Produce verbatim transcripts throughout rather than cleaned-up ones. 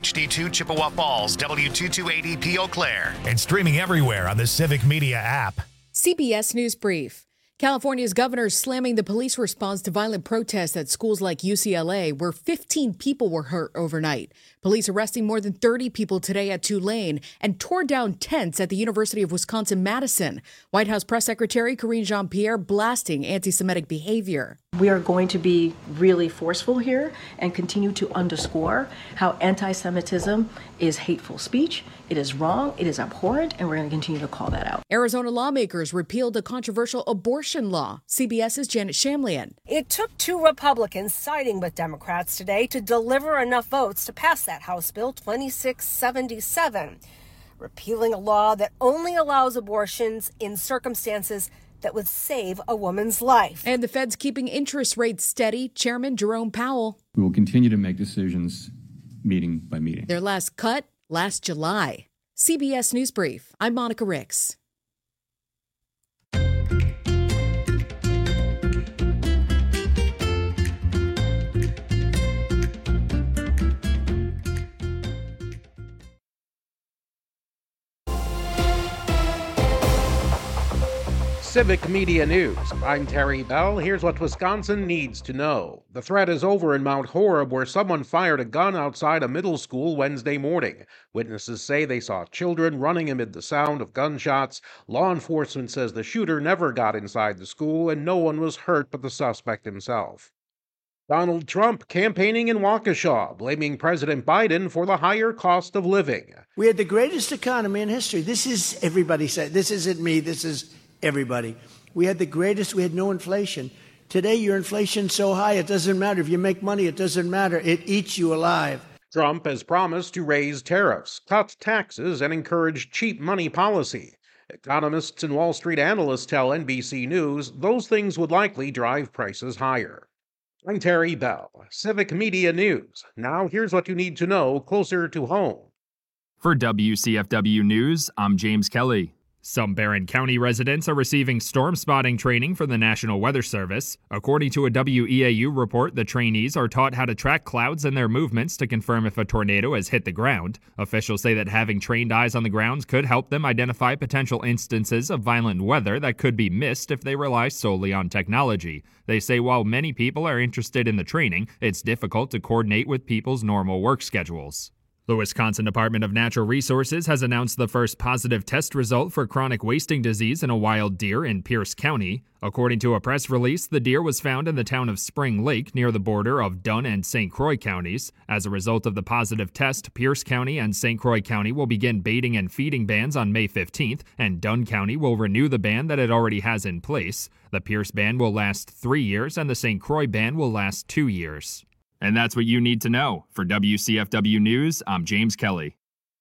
H D two Chippewa Falls, W two two eight zero P Eau Claire. And streaming everywhere on the Civic Media app. C B S News Brief. California's governor is slamming the police response to violent protests at schools like U C L A, where fifteen people were hurt overnight. Police arresting more than thirty people today at Tulane and tore down tents at the University of Wisconsin-Madison. White House Press Secretary Karine Jean-Pierre blasting anti-Semitic behavior. We are going to be really forceful here and continue to underscore how anti-Semitism is hateful speech. It is wrong, it is abhorrent, and we're going to continue to call that out. Arizona lawmakers repealed a controversial abortion law. CBS's Janet Shamlian. It took two Republicans siding with Democrats today to deliver enough votes to pass that House Bill twenty-six seventy-seven, repealing a law that only allows abortions in circumstances that would save a woman's life. And the Fed's keeping interest rates steady. Chairman Jerome Powell. We will continue to make decisions meeting by meeting. Their last cut last July. C B S News Brief. I'm Monica Ricks. Civic Media News. I'm Terry Bell. Here's what Wisconsin needs to know. The threat is over in Mount Horeb, where someone fired a gun outside a middle school Wednesday morning. Witnesses say they saw children running amid the sound of gunshots. Law enforcement says the shooter never got inside the school and no one was hurt but the suspect himself. Donald Trump campaigning in Waukesha, blaming President Biden for the higher cost of living. We had the greatest economy in history. This is, everybody said, this isn't me, this is everybody. We had the greatest, we had no inflation. Today, your inflation's so high, it doesn't matter. If you make money, it doesn't matter. It eats you alive. Trump has promised to raise tariffs, cut taxes, and encourage cheap money policy. Economists and Wall Street analysts tell N B C News those things would likely drive prices higher. I'm Terry Bell, Civic Media News. Now here's what you need to know closer to home. For W C F W News, I'm James Kelly. Some Barron County residents are receiving storm spotting training from the National Weather Service. According to a W E A U report, the trainees are taught how to track clouds and their movements to confirm if a tornado has hit the ground. Officials say that having trained eyes on the ground could help them identify potential instances of violent weather that could be missed if they rely solely on technology. They say while many people are interested in the training, it's difficult to coordinate with people's normal work schedules. The Wisconsin Department of Natural Resources has announced the first positive test result for chronic wasting disease in a wild deer in Pierce County. According to a press release, the deer was found in the town of Spring Lake near the border of Dunn and Saint Croix counties. As a result of the positive test, Pierce County and Saint Croix County will begin baiting and feeding bans on May fifteenth, and Dunn County will renew the ban that it already has in place. The Pierce ban will last three years, and the Saint Croix ban will last two years. And that's what you need to know. For W C F W News, I'm James Kelly.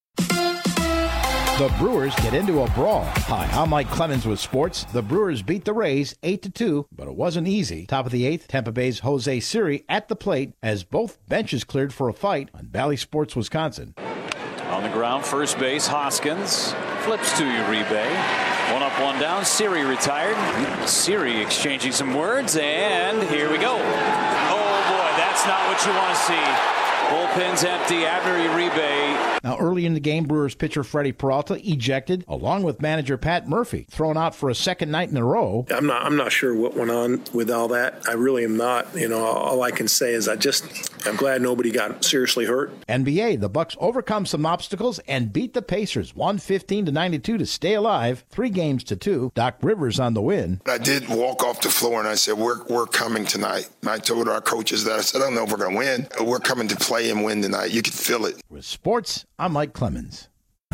The Brewers get into a brawl. Hi, I'm Mike Clemens with sports. The Brewers beat the Rays eight to two, but it wasn't easy. Top of the eighth, Tampa Bay's Jose Siri at the plate as both benches cleared for a fight on Valley Sports, Wisconsin. On the ground, first base, Hoskins flips to Uribe. One up, one down. Siri retired. Siri exchanging some words, and here we go. That's not what you want to see. Bullpen's empty. Abner Uribe. Now, early in the game, Brewers pitcher Freddie Peralta ejected, along with manager Pat Murphy, thrown out for a second night in a row. I'm not. I'm not sure what went on with all that. I really am not. You know, all I can say is I just. I'm glad nobody got seriously hurt. N B A, the Bucks overcome some obstacles and beat the Pacers one fifteen to ninety-two to stay alive. Three games to two. Doc Rivers on the win. I did walk off the floor and I said, "We're we're coming tonight." And I told our coaches that. I said, "I don't know if we're going to win. We're coming to play and win tonight. You can feel it." With sports, I'm Mike Clemens.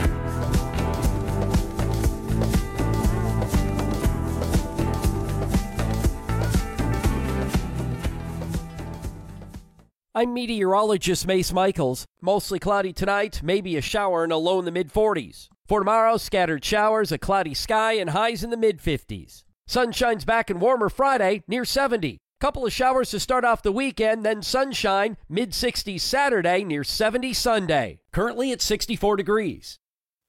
I'm meteorologist Mace Michaels. Mostly cloudy tonight, maybe a shower and a low in the mid forties. For tomorrow, scattered showers, a cloudy sky, and highs in the mid fifties. Sunshine's back and warmer Friday, near seventy. Couple of showers to start off the weekend, then sunshine, mid sixties Saturday, near seventy Sunday. Currently at sixty-four degrees.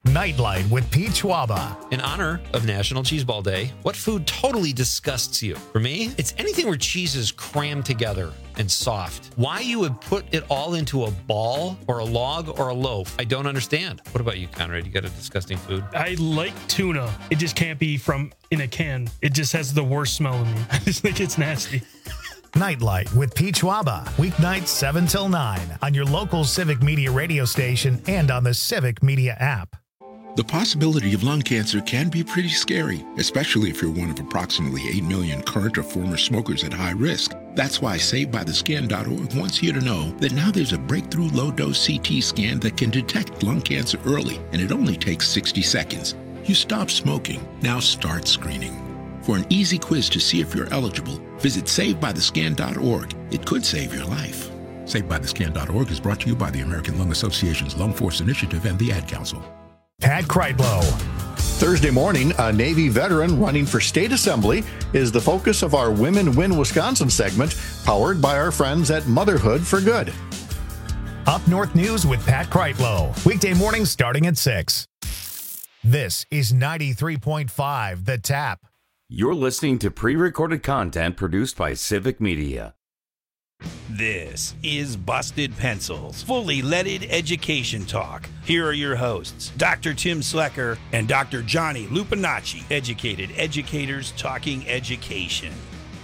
Nightlight with Pete Schwaba. In honor of National Cheeseball Day, what food totally disgusts you? For me, it's anything where cheese is crammed together and soft. Why you would put it all into a ball or a log or a loaf, I don't understand. What about you, Conrad? You got a disgusting food? I like tuna. It just can't be from in a can. It just has the worst smell to me. I just think it's nasty. Nightlight with Pete Schwaba. Weeknights seven till nine on your local Civic Media radio station and on the Civic Media app. The possibility of lung cancer can be pretty scary, especially if you're one of approximately eight million current or former smokers at high risk. That's why Saved By The Scan dot org wants you to know that now there's a breakthrough low-dose C T scan that can detect lung cancer early, and it only takes sixty seconds. You stop smoking. Now start screening. For an easy quiz to see if you're eligible, visit Saved By The Scan dot org. It could save your life. Saved By The Scan dot org is brought to you by the American Lung Association's Lung Force Initiative and the Ad Council. Pat Kreitlow. Thursday morning, a Navy veteran running for state assembly is the focus of our Women Win Wisconsin segment, powered by our friends at Motherhood for Good. Up North News with Pat Kreitlow. Weekday mornings starting at six. This is ninety-three point five The Tap. You're listening to pre-recorded content produced by Civic Media. This is Busted Pencils, fully leaded education talk. Here are your hosts, Doctor Tim Slecker and Doctor Johnny Lupinacci, educated educators talking education.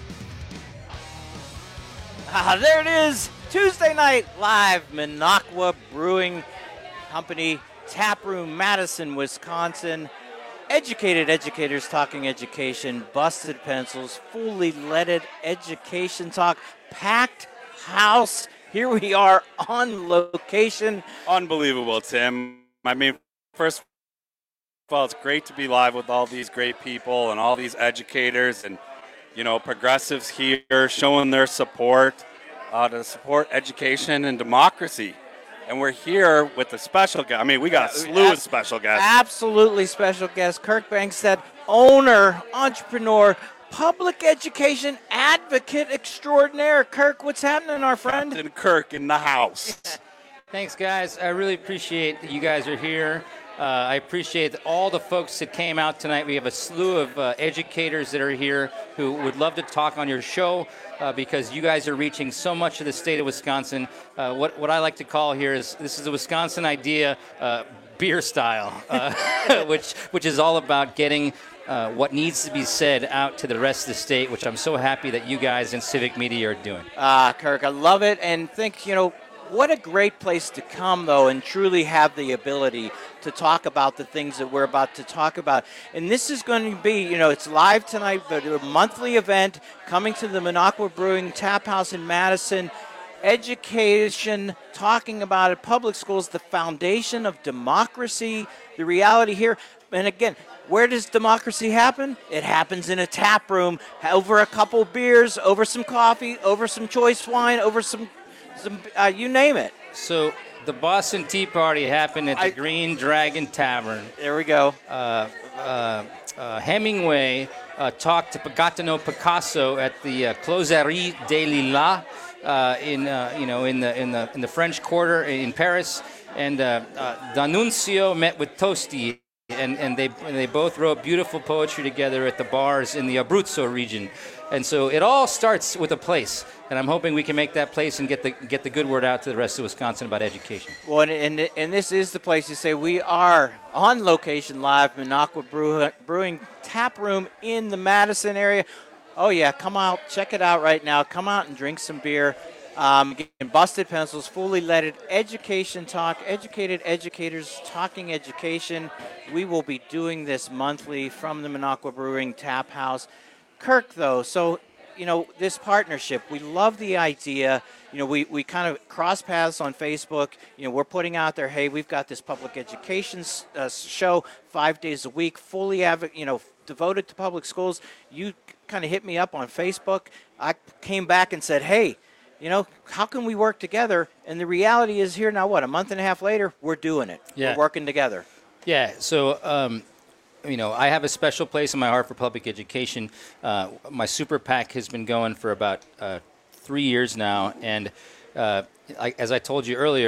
Ah, there it is, Tuesday night live, Minocqua Brewing Company, Tap Room, Madison, Wisconsin. Educated educators talking education, Busted Pencils, fully leaded education talk, packed house. Here we are on location. Unbelievable, Tim. I mean, first of all, it's great to be live with all these great people and all these educators and, you know, progressives here showing their support uh, to support education and democracy. And we're here with a special guest. I mean, we got a slew of special guests. Absolutely special guest. Kirk Bangstad, owner, entrepreneur, public education advocate extraordinaire. Kirk, what's happening, our friend? Captain Kirk in the house. Thanks, guys. I really appreciate that you guys are here. Uh, I appreciate all the folks that came out tonight. We have a slew of uh, educators that are here who would love to talk on your show uh, because you guys are reaching so much of the state of Wisconsin. Uh, what, what I like to call here is this is a Wisconsin idea, uh, beer style, uh, which which is all about getting uh, what needs to be said out to the rest of the state, which I'm so happy that you guys in Civic Media are doing. Ah, uh, Kirk, I love it, and think, you know, what a great place to come, though, and truly have the ability to talk about the things that we're about to talk about. And this is going to be, you know, it's live tonight, but a monthly event coming to the Minocqua Brewing Tap House in Madison. Education, talking about it, public schools, the foundation of democracy, the reality here. And again, where does democracy happen? It happens in a tap room, over a couple beers, over some coffee, over some choice wine, over some Some, uh, you name it. So the Boston Tea Party happened at the I, Green Dragon Tavern. There we go. Uh, uh, uh, Hemingway uh, talked to, got to know Picasso at the uh, Closerie des Lilas uh, in uh, you know in the in the in the French Quarter in Paris, and uh, uh, D'Annunzio met with Tosti. And, and they and they both wrote beautiful poetry together at the bars in the Abruzzo region. And so it all starts with a place. And I'm hoping we can make that place and get the get the good word out to the rest of Wisconsin about education. Well, and, and, and this is the place to say we are on location live, Minocqua Brew, Brewing Tap Room in the Madison area. Oh, yeah, come out, check it out right now. Come out and drink some beer. Um, again, Busted Pencils, fully leaded education talk, educated educators talking education. We will be doing this monthly from the Minocqua Brewing Tap House. Kirk, though, so, you know, this partnership, we love the idea. You know, we, we kind of cross paths on Facebook. You know, we're putting out there, hey, we've got this public education uh, show five days a week, fully, av- you know, devoted to public schools. You kind of hit me up on Facebook. I came back and said, hey, you know, how can we work together? And the reality is here now, what, a month and a half later, we're doing it. Yeah. We're working together. Yeah, so, um, you know, I have a special place in my heart for public education. Uh, my Super PAC has been going for about uh, three years now. And uh, I, as I told you earlier,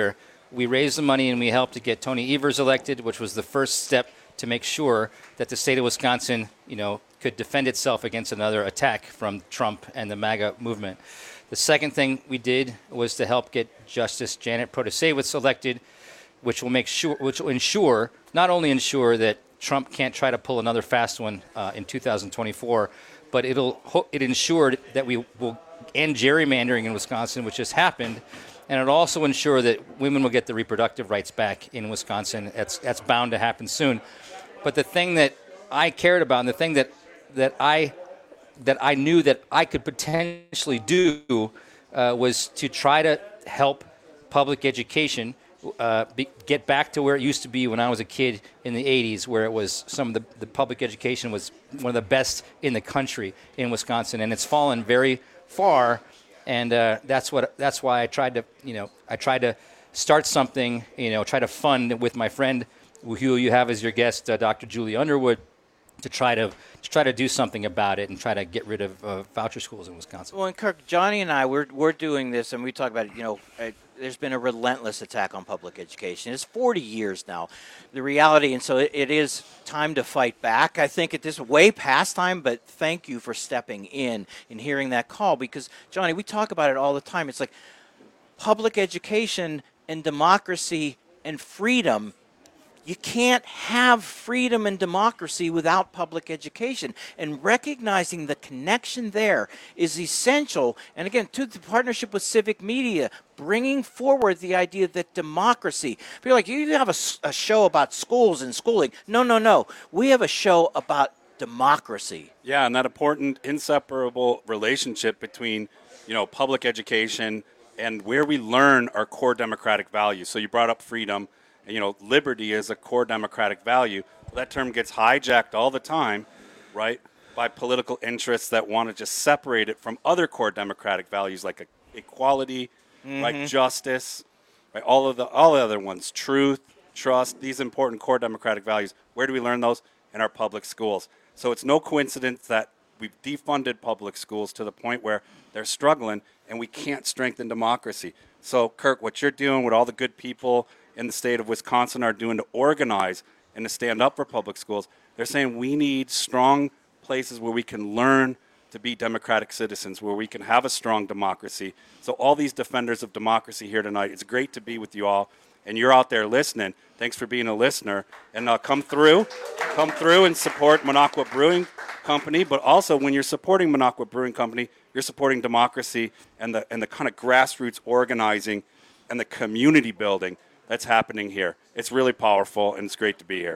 we raised the money and we helped to get Tony Evers elected, which was the first step to make sure that the state of Wisconsin, you know, could defend itself against another attack from Trump and the MAGA movement. The second thing we did was to help get Justice Janet Protasewicz elected, which will make sure, which will ensure, not only ensure that Trump can't try to pull another fast one uh, in two thousand twenty-four, but it'll it ensured that we will end gerrymandering in Wisconsin, which has happened, and it'll also ensure that women will get the reproductive rights back in Wisconsin. That's that's bound to happen soon. But the thing that I cared about, and the thing that that I that I knew that I could potentially do uh, was to try to help public education uh, be, get back to where it used to be when I was a kid in the eighties, where it was some of the, the public education was one of the best in the country in Wisconsin, and it's fallen very far. And uh, that's what that's why I tried to you know I tried to start something you know try to fund with my friend who you have as your guest, uh, Doctor Julie Underwood, to try to, to try to do something about it and try to get rid of uh, voucher schools in Wisconsin. Well, and Kirk, Johnny and I, we're we're doing this, and we talk about it. You know, uh, there's been a relentless attack on public education. It's forty years now, the reality, and so it, it is time to fight back. I think it is way past time, but thank you for stepping in and hearing that call, because Johnny, we talk about it all the time. It's like public education and democracy and freedom. You can't have freedom and democracy without public education. And recognizing the connection there is essential. And again, to the partnership with Civic Media, bringing forward the idea that democracy, feel like you have a, a show about schools and schooling. No, no, no. We have a show about democracy. Yeah, and that important inseparable relationship between, you know, public education and where we learn our core democratic values. So you brought up freedom. You know, liberty is a core democratic value. Well, that term gets hijacked all the time, right, by political interests that want to just separate it from other core democratic values like equality, mm-hmm. like justice, right, all of the all the other ones, truth, trust, these important core democratic values. Where do we learn those? In our public schools. So it's no coincidence that we've defunded public schools to the point where they're struggling and we can't strengthen democracy. So, Kirk, what you're doing with all the good people in the state of Wisconsin are doing to organize and to stand up for public schools, they're saying we need strong places where we can learn to be democratic citizens, where we can have a strong democracy. So all these defenders of democracy here tonight, it's great to be with you all, and you're out there listening. Thanks for being a listener. And uh, come through, come through and support Minocqua Brewing Company, but also when you're supporting Minocqua Brewing Company, you're supporting democracy and the, and the kind of grassroots organizing and the community building that's happening here. It's really powerful, and it's great to be here.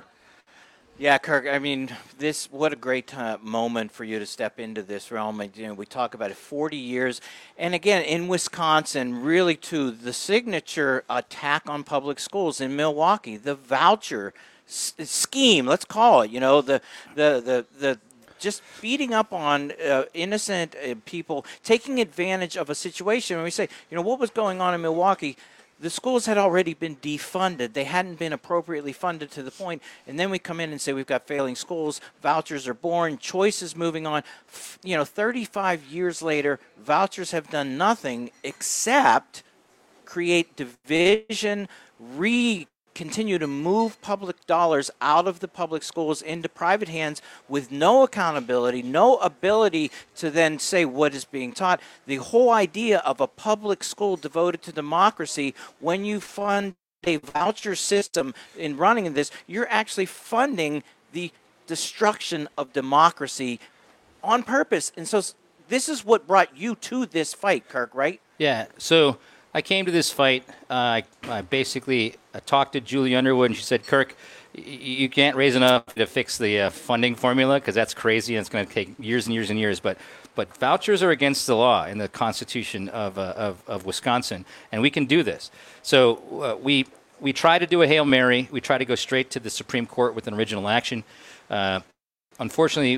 Yeah, Kirk, I mean, this, what a great uh, moment for you to step into this realm. And, you know, we talk about it, forty years. And again, in Wisconsin, really, too, the signature attack on public schools in Milwaukee, the voucher s- scheme, let's call it, you know, the, the, the, the, just beating up on uh, innocent uh, people, taking advantage of a situation. When we say, you know, what was going on in Milwaukee? The schools had already been defunded. They hadn't been appropriately funded to the point. And then we come in and say we've got failing schools, vouchers are born, choices moving on. F- you know, thirty-five years later, vouchers have done nothing except create division, re continue to move public dollars out of the public schools into private hands with no accountability, no ability to then say what is being taught. The whole idea of a public school devoted to democracy, when you fund a voucher system in running this, you're actually funding the destruction of democracy on purpose. And so this is what brought you to this fight, Kirk, right? Yeah, so I came to this fight. Uh, I, I basically uh, talked to Julie Underwood, and she said, Kirk, y- you can't raise enough to fix the uh, funding formula because that's crazy, and it's going to take years and years and years. But but vouchers are against the law in the Constitution of, uh, of, of Wisconsin, and we can do this. So uh, we we try to do a Hail Mary. We try to go straight to the Supreme Court with an original action. Uh, unfortunately,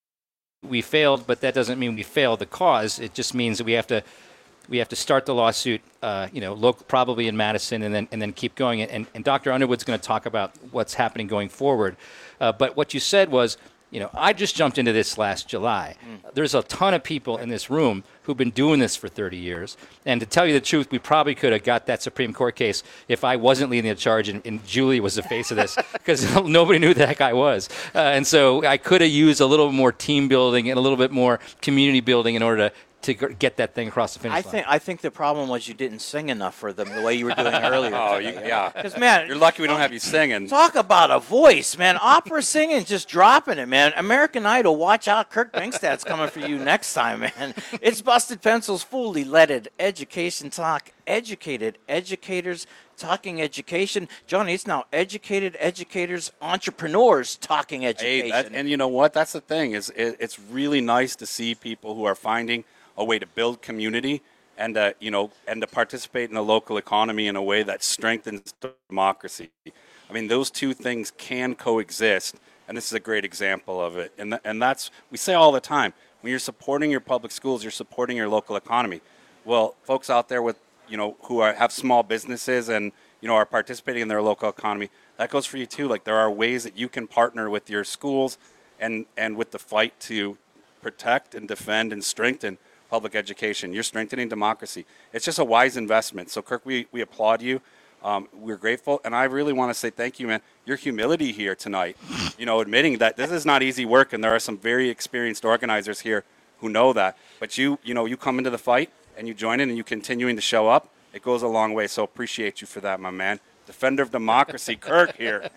we failed, but that doesn't mean we failed the cause. It just means that we have to We have to start the lawsuit, uh, you know, local, probably in Madison, and then and then keep going. And, and Doctor Underwood's going to talk about what's happening going forward. Uh, but what you said was You know, I just jumped into this last July. Mm. There's a ton of people in this room who've been doing this for thirty years. And to tell you the truth, we probably could have got that Supreme Court case if I wasn't leading the charge and, and Julie was the face of this, because nobody knew who the heck I was. Uh, and so I could have used a little more team building and a little bit more community building in order to to get that thing across the finish I line. think I think the problem was you didn't sing enough for them the way you were doing earlier. Oh, you, yeah. Because, man, you're lucky we don't have you singing. Talk about a voice, man. Opera singing, just dropping it, man. American Idol, watch out. Kirk Bangstad's coming for you next time, man. It's Busted Pencils, fully leaded education talk. Educated educators talking education. Johnny, it's now educated educators, entrepreneurs talking education. Hey, that, and you know what? That's the thing. Is it, it's really nice to see people who are finding a way to build community and uh, you know and to participate in the local economy in a way that strengthens democracy. I mean, those two things can coexist, and this is a great example of it. And th- and that's we say all the time, when you're supporting your public schools, you're supporting your local economy. Well, folks out there with you know who are, have small businesses and you know are participating in their local economy, that goes for you too. Like, there are ways that you can partner with your schools and and with the fight to protect and defend and strengthen public education. You're strengthening democracy. It's just a wise investment. So, Kirk, we, we applaud you. Um, we're grateful. And I really want to say thank you, man. Your humility here tonight, you know, admitting that this is not easy work, and there are some very experienced organizers here who know that. But you, you know, you come into the fight, and you join in, and you continuing to show up. It goes a long way. So appreciate you for that, my man. Defender of democracy, Kirk here.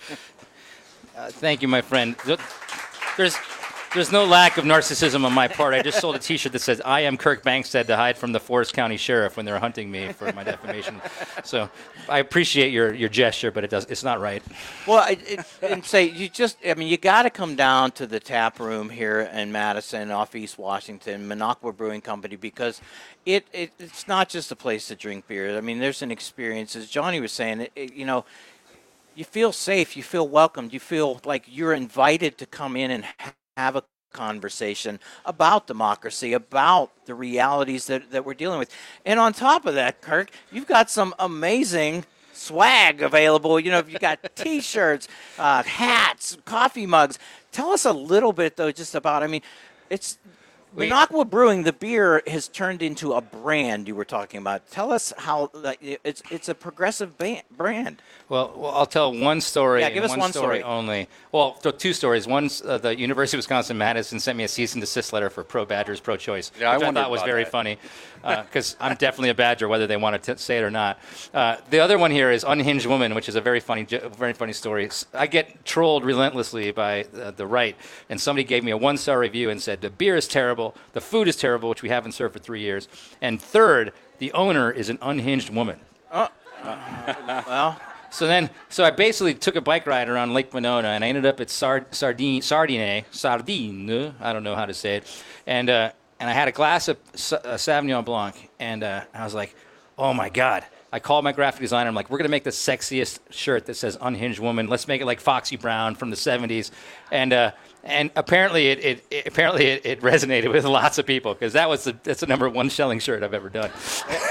Uh, thank you, my friend. There's... There's no lack of narcissism on my part. I just sold a T-shirt that says, "I am Kirk Bangstad," to hide from the Forest County Sheriff when they were hunting me for my defamation. So I appreciate your, your gesture, but it does it's not right. Well, it, it, and say you just, I mean, you got to come down to the tap room here in Madison off East Washington, Minocqua Brewing Company, because it, it it's not just a place to drink beer. I mean, there's an experience. As Johnny was saying, it, it, you know, you feel safe, you feel welcomed, you feel like you're invited to come in and have have a conversation about democracy, about the realities that, that we're dealing with. And on top of that, Kirk, you've got some amazing swag available. You know, you've got T-shirts, uh, hats, coffee mugs. Tell us a little bit, though, just about, I mean, it's Minocqua Brewing, the beer has turned into a brand you were talking about. Tell us how like, it's it's a progressive ba- brand. Well, well, I'll tell one story. Yeah, give us one, one story, story only. Well, two stories. One, uh, the University of Wisconsin-Madison sent me a cease and desist letter for pro-Badgers, pro-choice, yeah, which I, I thought was very that. funny, because uh, I'm definitely a Badger, whether they want to t- say it or not. Uh, the other one here is Unhinged Woman, which is a very funny, very funny story. I get trolled relentlessly by uh, the right, and somebody gave me a one-star review and said the beer is terrible, the food is terrible, which we haven't served for three years, and third, the owner is an unhinged woman. Oh, uh, well. So then, so I basically took a bike ride around Lake Monona, and I ended up at Sard- Sardine, Sardine, Sardine, I don't know how to say it, and uh, and I had a glass of S- uh, Sauvignon Blanc, and uh, I was like, oh my God. I called my graphic designer. I'm like, we're going to make the sexiest shirt that says Unhinged Woman. Let's make it like Foxy Brown from the seventies. And uh, and apparently it, it, it apparently it, it resonated with lots of people, because that was the that's the number one selling shirt I've ever done.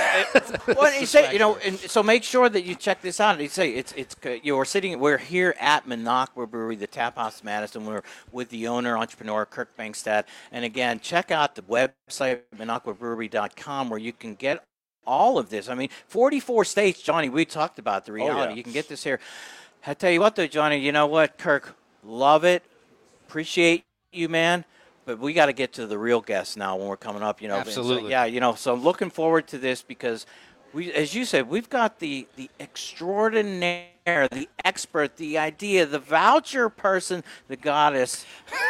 Well, you say, you know, and so make sure that you check this out. You say it's it's you're sitting. We're here at Minocqua Brewery, the Tap House Madison. We're with the owner, entrepreneur Kirk Bangstad. And again, check out the website minocqua brewery dot com, where you can get all of this. I mean, forty-four states, Johnny, we talked about the reality. Oh, yeah. You can get this here. I tell you what, though, Johnny, you know what, Kirk, love it. Appreciate you, man. But we got to get to the real guests now when we're coming up. You know, absolutely. So, yeah, you know, so looking forward to this, because we, as you said, we've got the the extraordinaire, the expert, the idea, the voucher person, the goddess.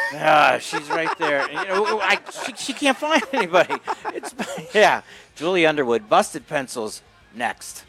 Ah, she's right there. You know, I, she, she can't find anybody. It's yeah. Julie Underwood, Busted Pencils, next.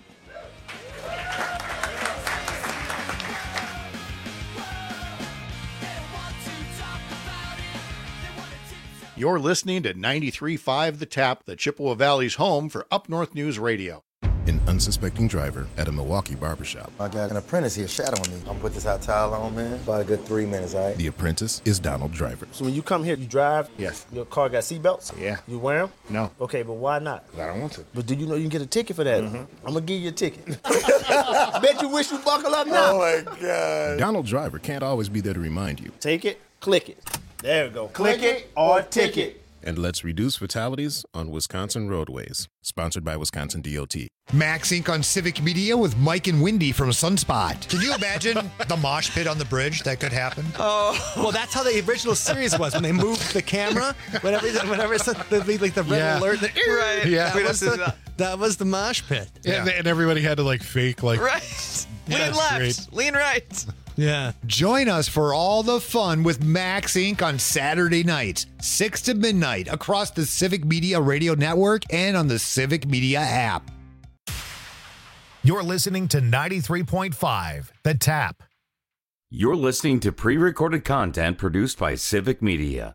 You're listening to ninety-three point five The Tap, the Chippewa Valley's home for Up North News Radio. An unsuspecting driver at a Milwaukee barbershop. I got an apprentice here shadowing me. I'm gonna put this hot towel on, man. About a good three minutes, all right? The apprentice is Donald Driver. So when you come here, you drive? Yes. Your car got seatbelts? Yeah. You wear them? No. Okay, but why not? I don't want to. But do you know you can get a ticket for that? Mm-hmm. I'm gonna give you a ticket. Bet you wish you buckle up now. Oh my God. Donald Driver can't always be there to remind you. Take it Click it. There we go. Click it or ticket. And let's reduce fatalities on Wisconsin roadways. Sponsored by Wisconsin D O T. Max Incorporated on Civic Media with Mike and Wendy from Sunspot. Can you imagine the mosh pit on the bridge that could happen? Oh, well, that's how the original series was when they moved the camera. Whenever, whenever it's the, the, like the red Yeah. alert, the, Right. Yeah, We that was, just- the, that was the mosh pit. Yeah. And, and everybody had to like fake like Right. Yeah, lean left, great. lean right. Yeah. Join us for all the fun with Max Incorporated on Saturday nights, six to midnight, across the Civic Media Radio Network and on the Civic Media app. You're listening to ninety-three point five, The Tap. You're listening to pre-recorded content produced by Civic Media.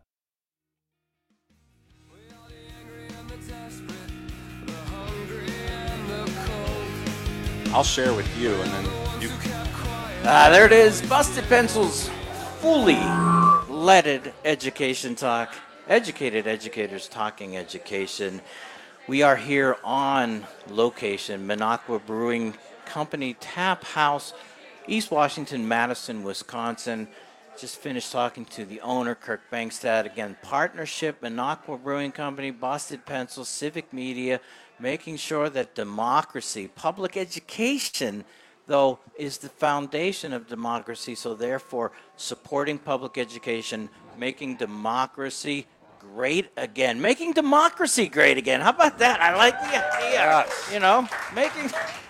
I'll share with you, and then you. Ah, there it is. Busted Pencils, fully leaded education talk. Educated educators talking education. We are here on location, Minocqua Brewing Company Tap House, East Washington, Madison, Wisconsin. Just finished talking to the owner, Kirk Bankstad. Again, partnership, Minocqua Brewing Company, Busted Pencils, Civic Media, making sure that democracy, public education, though, is the foundation of democracy. So therefore, supporting public education, making democracy great again. Making democracy great again. How about that? I like the idea. Yes. You know, making.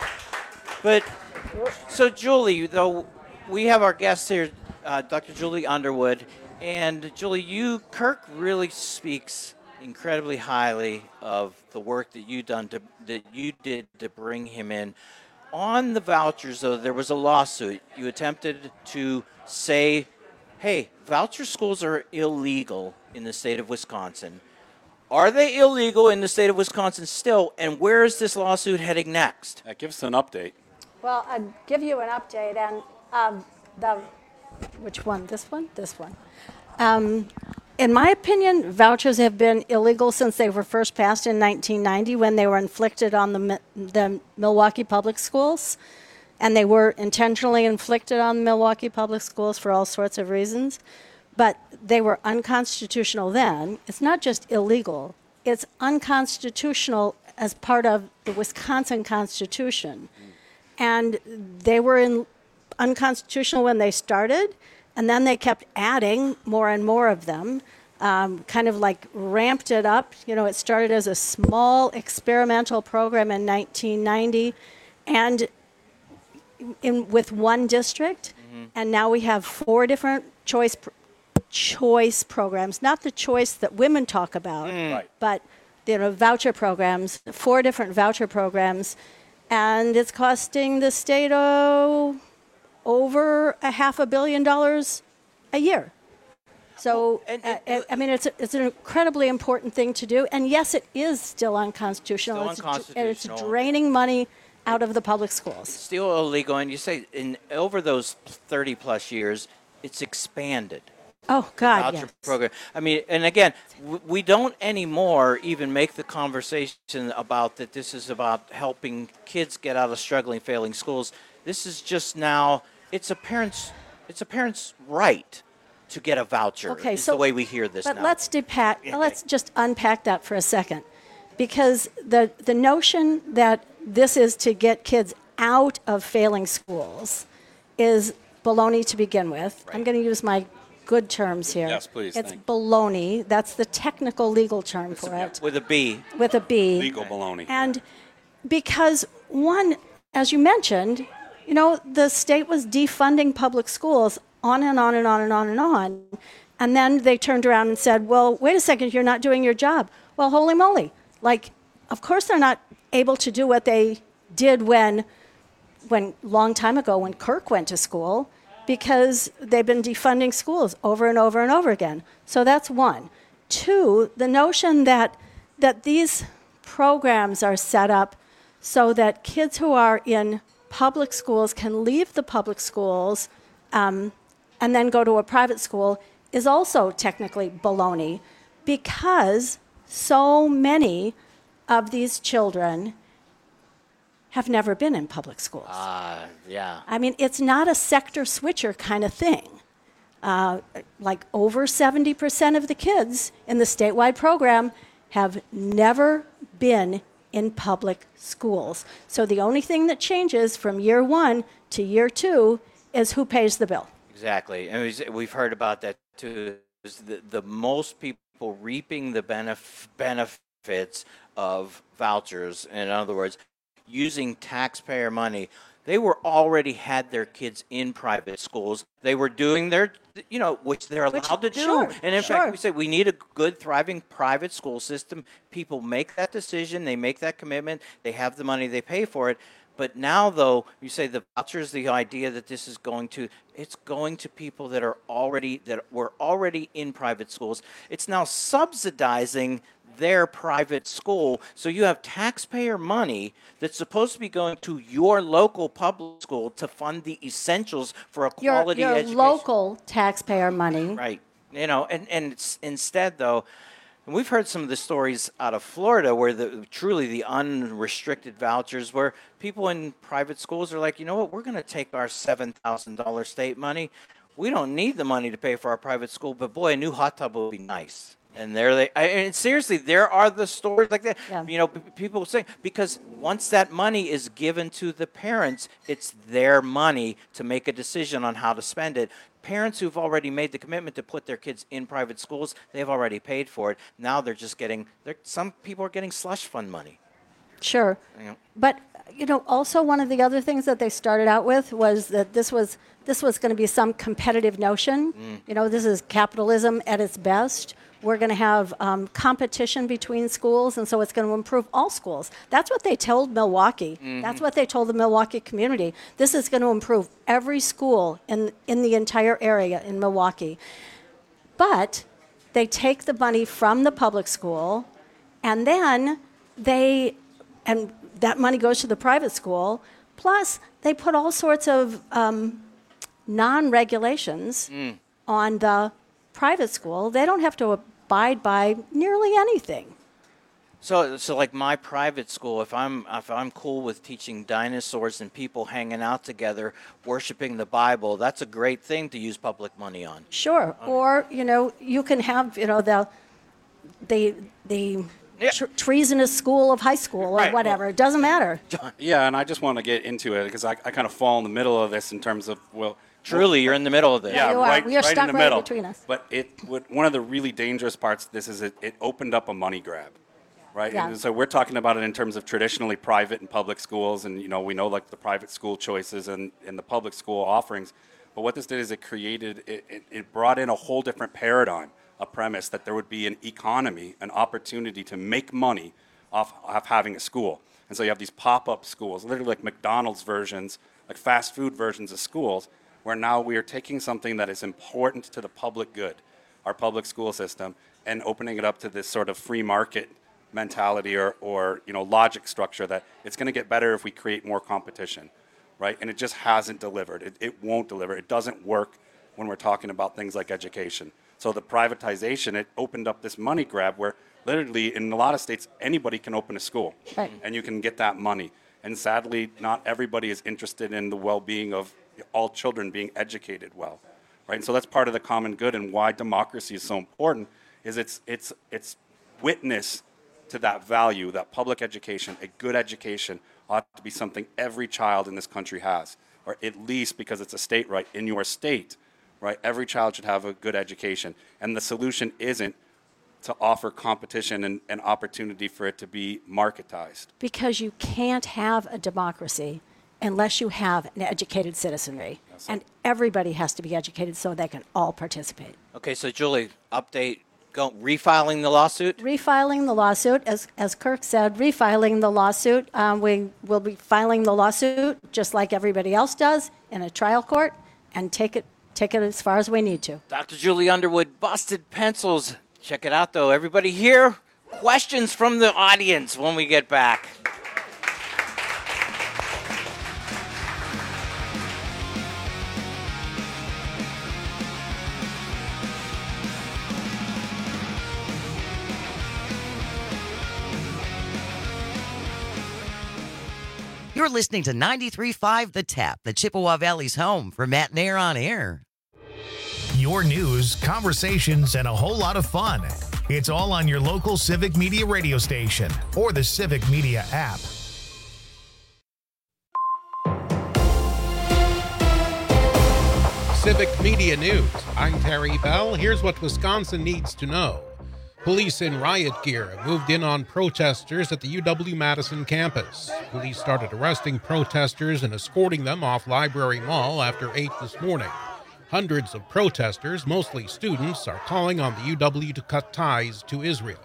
But, so Julie, though, we have our guest here, uh, Doctor Julie Underwood. And Julie, you, Kirk really speaks incredibly highly of the work that you done to that you did to bring him in. On the vouchers, though, there was a lawsuit. You attempted to say, hey, voucher schools are illegal in the state of Wisconsin. Are they illegal in the state of Wisconsin still? And where is this lawsuit heading next? Uh, give us an update. Well, I'll give you an update, and um, the which one? This one? This one. Um, in my opinion, vouchers have been illegal since they were first passed in nineteen ninety when they were inflicted on the, the Milwaukee Public Schools. And they were intentionally inflicted on the Milwaukee Public Schools for all sorts of reasons. But they were unconstitutional then. It's not just illegal. It's unconstitutional as part of the Wisconsin Constitution. And they were in unconstitutional when they started, and then they kept adding more and more of them, um, kind of like ramped it up. You know, it started as a small experimental program in nineteen ninety, and in with one district, mm-hmm. and now we have four different choice pr- choice programs, not the choice that women talk about, Mm. Right. but you know, voucher programs, four different voucher programs, and it's costing the state oh, over a half a billion dollars a year. So, uh, I mean, it's a, it's an incredibly important thing to do, and yes, it is still unconstitutional. Still it's, unconstitutional. It's draining money out of the public schools. Still illegal, and you say in over those thirty plus years, it's expanded. Oh God, voucher yes. program. I mean, and again, w- we don't anymore even make the conversation about that. This is about helping kids get out of struggling, failing schools. This is just now. It's a parent's. It's a parent's right to get a voucher. Okay, is so the way we hear this but now. let's depack. Let's just unpack that for a second, because the the notion that this is to get kids out of failing schools is baloney to begin with. Right. I'm going to use my good terms here. Yes, please, It's thank baloney. That's the technical legal term for it. With a B. With a B. Legal baloney. And because one, as you mentioned, you know, the state was defunding public schools on and on and on and on and on. And then they turned around and said, well, wait a second, you're not doing your job. Well, holy moly. Like, of course they're not able to do what they did when, when long time ago when Kirk went to school, because they've been defunding schools over and over and over again. So that's one. Two, the notion that that these programs are set up so that kids who are in public schools can leave the public schools um, and then go to a private school is also technically baloney, because so many of these children have never been in public schools. Ah, yeah. I mean, it's not a sector switcher kind of thing. uh, like over seventy percent of the kids in the statewide program have never been in public schools. So the only thing that changes from year one to year two is who pays the bill. Exactly. And we've- we've heard about that too. Is the, the most people reaping the benef- benefits of vouchers, in other words, using taxpayer money, they were already had their kids in private schools. They were doing their, you know, which they're allowed Which- to do. sure, And in sure. fact, we say we need a good, thriving private school system. People make that decision. They make that commitment. They have the money. They pay for it. But now, though, you say the vouchers, the idea that this is going to, it's going to people that are already, that were already in private schools. It's now subsidizing their private school. So you have taxpayer money that's supposed to be going to your local public school to fund the essentials for a Your, quality your education. local taxpayer money. Right. You know, and, and it's, instead, though, and we've heard some of the stories out of Florida where the truly the unrestricted vouchers, where people in private schools are like, you know what, we're going to take our seven thousand dollars state money. We don't need the money to pay for our private school, but boy, a new hot tub would be nice. And there they, I mean, seriously, there are the stories like that. Yeah. You know, p- people say, because once that money is given to the parents, it's their money to make a decision on how to spend it. Parents who've already made the commitment to put their kids in private schools, they've already paid for it. Now they're just getting, they're, some people are getting slush fund money. Sure. You know. But, you know, also one of the other things that they started out with was that this was this was going to be some competitive notion. Mm. You know, this is capitalism at its best. We're going to have um, competition between schools, and so it's going to improve all schools. That's what they told Milwaukee. Mhm. That's what they told the Milwaukee community. This is going to improve every school in in the entire area in Milwaukee. But they take the money from the public school, and then they, and that money goes to the private school. Plus, they put all sorts of um, non-regulations Mm. on the private school. They don't have to abide by nearly anything. So, so like my private school, if I'm if I'm cool with teaching dinosaurs and people hanging out together, worshiping the Bible, that's a great thing to use public money on. Sure. Or, you know, you can have, you know, the the the tr- treasonous school of high school or Right. whatever. It doesn't matter. Yeah, and I just want to get into it because I, I kind of fall in the middle of this in terms of, well. Truly, you're in the middle of this. Yeah, You are. right, We are right stuck in the right middle. between us. But it, what, one of the really dangerous parts of this is it, it opened up a money grab, right? Yeah. And so we're talking about it in terms of traditionally private and public schools, and you know we know like the private school choices and, and the public school offerings. But what this did is it created, it, it, it brought in a whole different paradigm, a premise that there would be an economy, an opportunity to make money off of having a school. And so you have these pop-up schools, literally like McDonald's versions, like fast food versions of schools, where now we are taking something that is important to the public good, our public school system, and opening it up to this sort of free market mentality or, or you know, logic structure that it's going to get better if we create more competition, right? And it just hasn't delivered. It, it won't deliver. It doesn't work when we're talking about things like education. So the privatization, it opened up this money grab where literally in a lot of states, anybody can open a school Right. and you can get that money. And sadly, not everybody is interested in the well-being of all children being educated well, right? And so that's part of the common good and why democracy is so important is it's it's it's witness to that value, that public education, a good education ought to be something every child in this country has, or at least because it's a state right in your state, right? Every child should have a good education. And the solution isn't to offer competition and, and opportunity for it to be marketized. Because you can't have a democracy unless you have an educated citizenry. And everybody has to be educated so they can all participate. Okay, so Julie, update, go refiling the lawsuit? Refiling the lawsuit, as, as Kirk said, refiling the lawsuit. Um, we will be filing the lawsuit just like everybody else does in a trial court and take it, take it as far as we need to. Doctor Julie Underwood, Busted Pencils. Check it out, though. Everybody here, questions from the audience when we get back. You're listening to ninety-three point five The Tap, the Chippewa Valley's home for Matt Nair on air. your news, conversations, and a whole lot of fun. It's all on your local Civic Media radio station or the Civic Media app. Civic Media News. I'm Terry Bell. Here's what Wisconsin needs to know. Police in riot gear moved in on protesters at the U W-Madison campus. Police started arresting protesters and escorting them off Library Mall after eight this morning. Hundreds of protesters, mostly students, are calling on the U W to cut ties to Israel.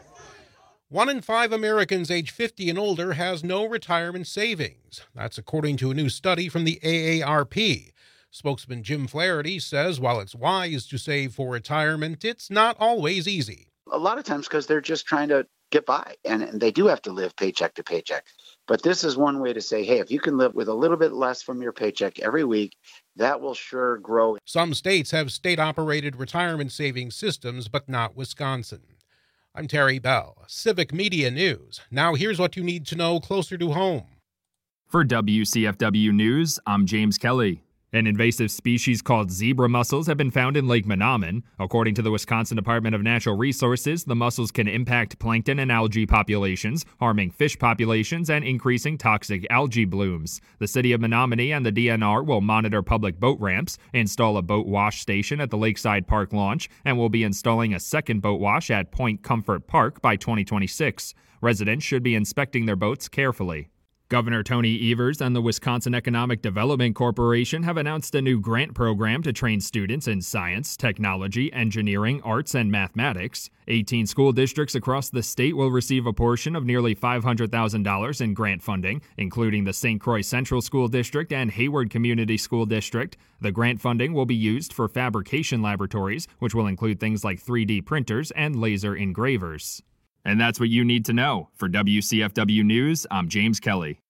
One in five Americans age fifty and older has no retirement savings. That's according to a new study from the A A R P. Spokesman Jim Flaherty says while it's wise to save for retirement, it's not always easy. A lot of times because they're just trying to get by, and, and they do have to live paycheck to paycheck. But this is one way to say, hey, if you can live with a little bit less from your paycheck every week, that will sure grow. Some states have state-operated retirement savings systems, but not Wisconsin. I'm Terry Bell, Civic Media News. Now here's what you need to know closer to home. For W C F W News, I'm James Kelly. An invasive species called zebra mussels have been found in Lake Menominee. According to the Wisconsin Department of Natural Resources, the mussels can impact plankton and algae populations, harming fish populations and increasing toxic algae blooms. The city of Menominee and the D N R will monitor public boat ramps, install a boat wash station at the Lakeside Park launch, and will be installing a second boat wash at Point Comfort Park by twenty twenty-six. Residents should be inspecting their boats carefully. Governor Tony Evers and the Wisconsin Economic Development Corporation have announced a new grant program to train students in science, technology, engineering, arts, and mathematics. eighteen school districts across the state will receive a portion of nearly five hundred thousand dollars in grant funding, including the Saint Croix Central School District and Hayward Community School District. The grant funding will be used for fabrication laboratories, which will include things like three D printers and laser engravers. And that's what you need to know. For W C F W News, I'm James Kelly.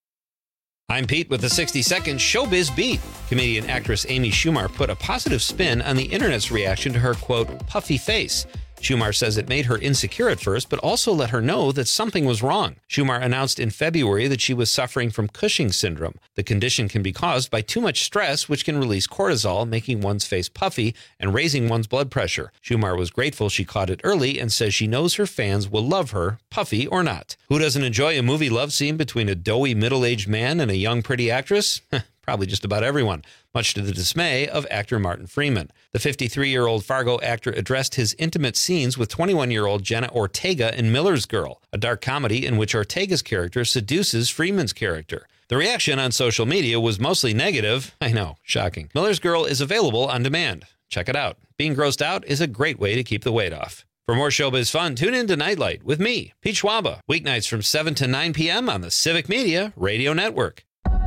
I'm Pete with the sixty second Showbiz Beat. Comedian actress Amy Schumer put a positive spin on the internet's reaction to her, quote, puffy face. Schumer says it made her insecure at first, but also let her know that something was wrong. Schumer announced in February that she was suffering from Cushing's syndrome. The condition can be caused by too much stress, which can release cortisol, making one's face puffy and raising one's blood pressure. Schumer was grateful she caught it early and says she knows her fans will love her, puffy or not. Who doesn't enjoy a movie love scene between a doughy middle-aged man and a young pretty actress? Probably just about everyone, much to the dismay of actor Martin Freeman. The fifty-three-year-old Fargo actor addressed his intimate scenes with twenty-one-year-old Jenna Ortega in Miller's Girl, a dark comedy in which Ortega's character seduces Freeman's character. The reaction on social media was mostly negative. I know, shocking. Miller's Girl is available on demand. Check it out. Being grossed out is a great way to keep the weight off. For more showbiz fun, tune in to Nightlight with me, Pete Schwaba, weeknights from seven to nine p.m. on the Civic Media Radio Network.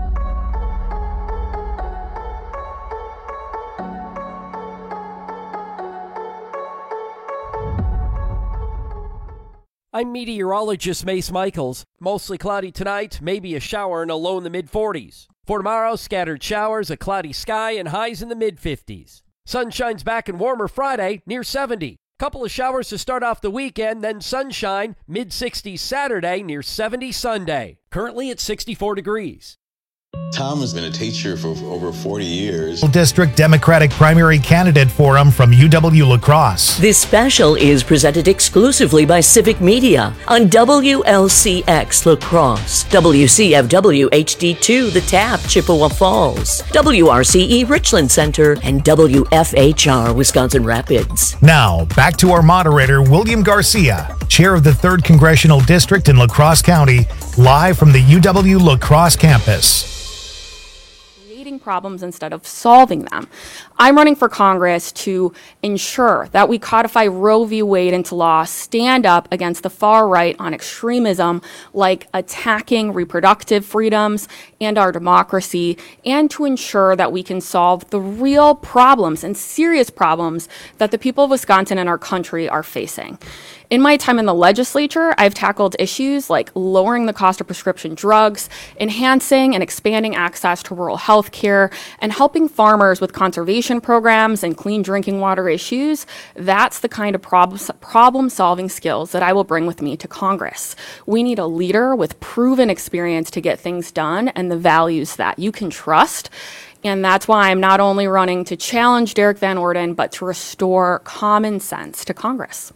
I'm meteorologist Mace Michaels. Mostly cloudy tonight, maybe a shower and a low in the mid forties. For tomorrow, scattered showers, a cloudy sky, and highs in the mid fifties. Sunshine's back and warmer Friday, near seventy. Couple of showers to start off the weekend, then sunshine, mid sixties Saturday, near seventy Sunday. Currently at sixty-four degrees. Tom has been a teacher for over forty years. District Democratic Primary Candidate Forum from U W La Crosse. This special is presented exclusively by Civic Media on W L C X La Crosse, W C F W H D two The Tap, Chippewa Falls, W R C E Richland Center, and W F H R Wisconsin Rapids. Now, back to our moderator, William Garcia, Chair of the third Congressional District in La Crosse County, live from the U W La Crosse campus. Problems instead of solving them. I'm running for Congress to ensure that we codify Roe v. Wade into law, stand up against the far right on extremism like attacking reproductive freedoms and our democracy, and to ensure that we can solve the real problems and serious problems that the people of Wisconsin and our country are facing. In my time in the legislature, I've tackled issues like lowering the cost of prescription drugs, enhancing and expanding access to rural health care, and helping farmers with conservation programs and clean drinking water issues. That's the kind of prob- problem-solving skills that I will bring with me to Congress. We need a leader with proven experience to get things done and the values that you can trust. And that's why I'm not only running to challenge Derek Van Orden, but to restore common sense to Congress.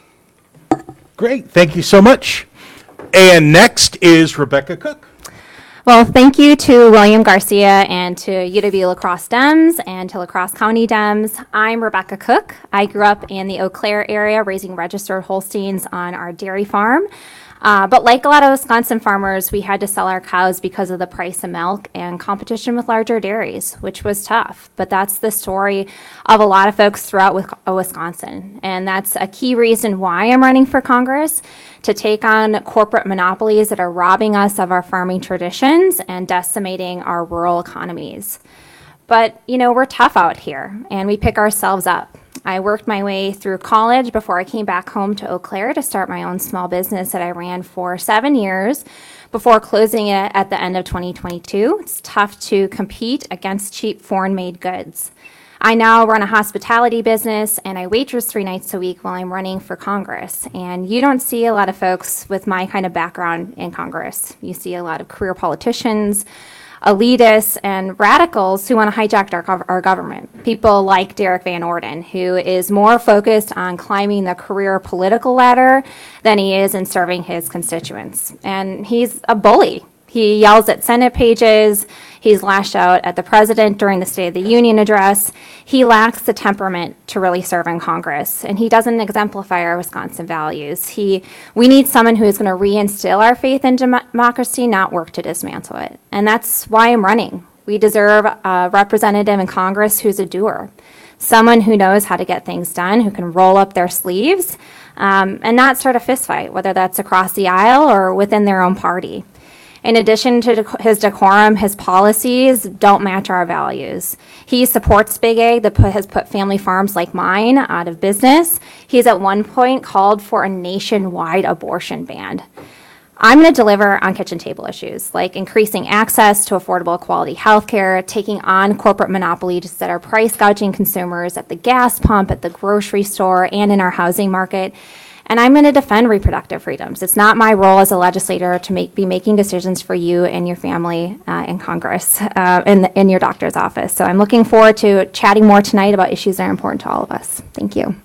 Great. Thank you so much. And next is Rebecca Cook. Well, thank you to William Garcia and to U W La Crosse Dems and to La Crosse County Dems. I'm Rebecca Cook. I grew up in the Eau Claire area raising registered Holsteins on our dairy farm. Uh, but like a lot of Wisconsin farmers, we had to sell our cows because of the price of milk and competition with larger dairies, which was tough. But that's the story of a lot of folks throughout Wisconsin. And that's a key reason why I'm running for Congress, to take on corporate monopolies that are robbing us of our farming traditions and decimating our rural economies. But, you know, we're tough out here, and we pick ourselves up. I worked my way through college before I came back home to Eau Claire to start my own small business that I ran for seven years before closing it at the end of twenty twenty-two. It's tough to compete against cheap foreign-made goods. I now run a hospitality business, and I waitress three nights a week while I'm running for Congress. And you don't see a lot of folks with my kind of background in Congress. You see a lot of career politicians, elitists, and radicals who want to hijack our, our government. People like Derek Van Orden, who is more focused on climbing the career political ladder than he is in serving his constituents. And he's a bully. He yells at Senate pages. He's lashed out at the president during the State of the Union address. He lacks the temperament to really serve in Congress, and he doesn't exemplify our Wisconsin values. He, we need someone who is going to reinstill our faith in dem- democracy, not work to dismantle it. And that's why I'm running. We deserve a representative in Congress who's a doer, someone who knows how to get things done, who can roll up their sleeves um, and not start a fistfight, whether that's across the aisle or within their own party. In addition to dec- his decorum, his policies don't match our values. He supports Big Ag that put, has put family farms like mine out of business. He's at one point called for a nationwide abortion ban. I'm going to deliver on kitchen table issues like increasing access to affordable quality health care, taking on corporate monopolies that are price gouging consumers at the gas pump, at the grocery store, and in our housing market. And I'm going to defend reproductive freedoms. It's not my role as a legislator to make, be making decisions for you and your family uh, in Congress, uh, in, the, in your doctor's office. So I'm looking forward to chatting more tonight about issues that are important to all of us. Thank you.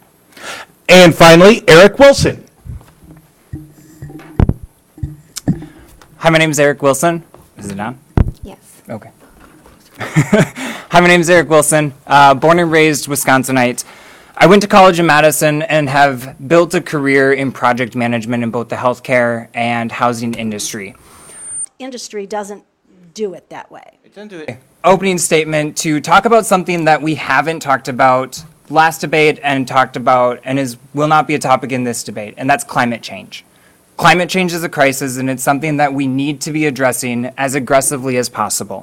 And finally, Eric Wilson. Hi, my name is Eric Wilson. Is it on? Yes. Okay. Hi, my name is Eric Wilson, uh, born and raised Wisconsinite. I went to college in Madison and have built a career in project management in both the healthcare and housing industry. Industry doesn't do it that way. It doesn't do it. Opening statement to talk about something that we haven't talked about last debate and talked about and is will not be a topic in this debate, and that's climate change. Climate change is a crisis, and it's something that we need to be addressing as aggressively as possible.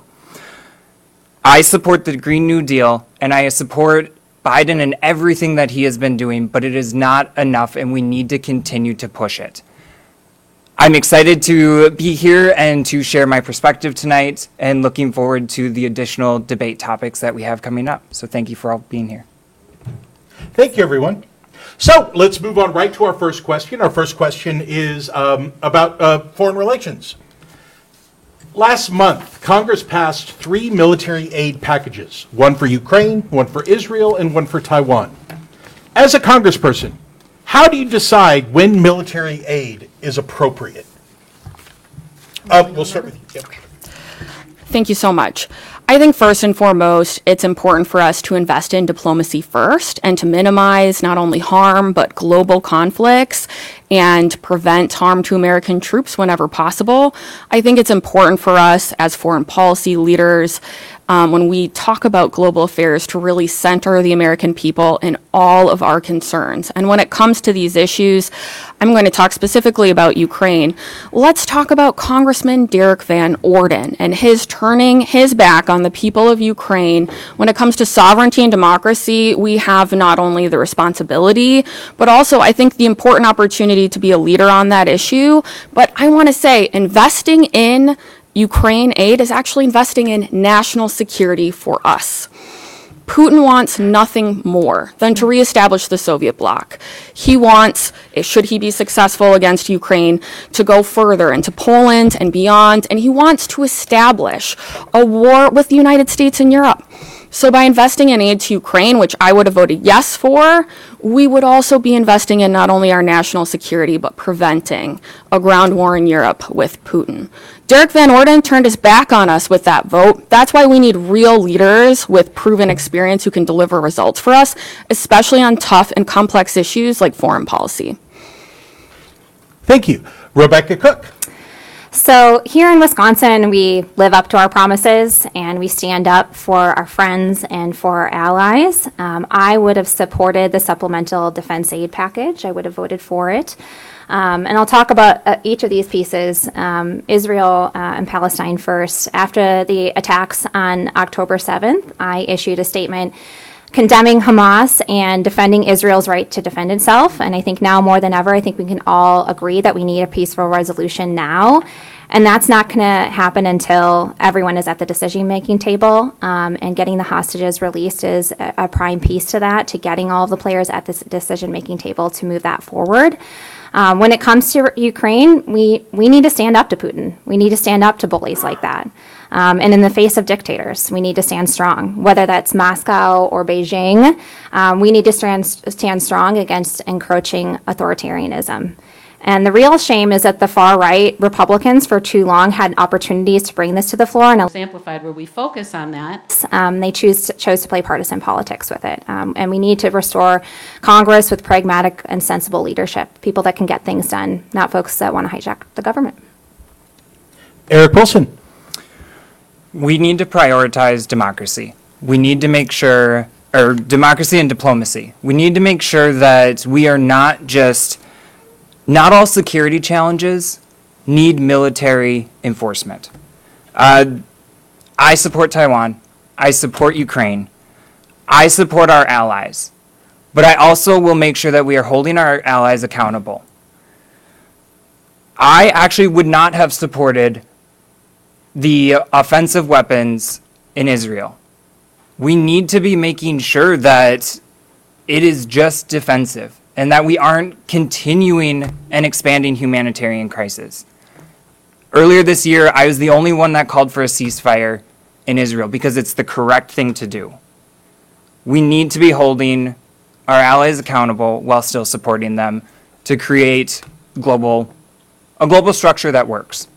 I support the Green New Deal, and I support Biden and everything that he has been doing, but it is not enough, and we need to continue to push it. I'm excited to be here and to share my perspective tonight, and looking forward to the additional debate topics that we have coming up. So thank you for all being here. Thank you, everyone. So let's move on right to our first question. Our first question is um, about uh, foreign relations. Last month, Congress passed three military aid packages, one for Ukraine, one for Israel, and one for Taiwan. As a congressperson, how do you decide when military aid is appropriate? Uh, we'll start with you. Yep. Thank you so much. I think first and foremost, it's important for us to invest in diplomacy first and to minimize not only harm, but global conflicts and prevent harm to American troops whenever possible. I think it's important for us as foreign policy leaders, um, when we talk about global affairs, to really center the American people in all of our concerns. And when it comes to these issues, I'm going to talk specifically about Ukraine. Let's talk about Congressman Derek Van Orden and his turning his back on the people of Ukraine. When it comes to sovereignty and democracy, we have not only the responsibility, but also I think the important opportunity to be a leader on that issue. But I want to say investing in Ukraine aid is actually investing in national security for us. Putin wants nothing more than to reestablish the Soviet bloc. He wants, should he be successful against Ukraine, to go further into Poland and beyond, and he wants to establish a war with the United States and Europe. So by investing in aid to Ukraine, which I would have voted yes for, we would also be investing in not only our national security, but preventing a ground war in Europe with Putin. Derek Van Orden turned his back on us with that vote. That's why we need real leaders with proven experience who can deliver results for us, especially on tough and complex issues like foreign policy. Thank you. Rebecca Cook. So here in Wisconsin, we live up to our promises and we stand up for our friends and for our allies. Um, I would have supported the supplemental defense aid package. I would have voted for it. Um, and I'll talk about uh, each of these pieces. Um, Israel uh, and Palestine first. After the attacks on October seventh, I issued a statement condemning Hamas and defending Israel's right to defend itself. And I think now more than ever, I think we can all agree that we need a peaceful resolution now. And that's not going to happen until everyone is at the decision-making table. Um, and getting the hostages released is a, a prime piece to that, to getting all of the players at this decision-making table to move that forward. Um, when it comes to Ukraine, we, we need to stand up to Putin. We need to stand up to bullies like that. Um, and in the face of dictators, we need to stand strong, whether that's Moscow or Beijing. Um, we need to stand, stand strong against encroaching authoritarianism. And the real shame is that the far right Republicans for too long had opportunities to bring this to the floor. And It's amplified where we focus on that. Um, they choose to, chose to play partisan politics with it. Um, and we need to restore Congress with pragmatic and sensible leadership, people that can get things done, not folks that want to hijack the government. Eric Wilson. We need to prioritize democracy. We need to make sure, or democracy and diplomacy. We need to make sure that we are not just, not all security challenges need military enforcement. Uh, I support Taiwan. I support Ukraine. I support our allies. But I also will make sure that we are holding our allies accountable. I actually would not have supported the offensive weapons in Israel. We need to be making sure that it is just defensive and that we aren't continuing and expanding humanitarian crisis. Earlier this year, I was the only one that called for a ceasefire in Israel because it's the correct thing to do. We need to be holding our allies accountable while still supporting them to create global, a global structure that works.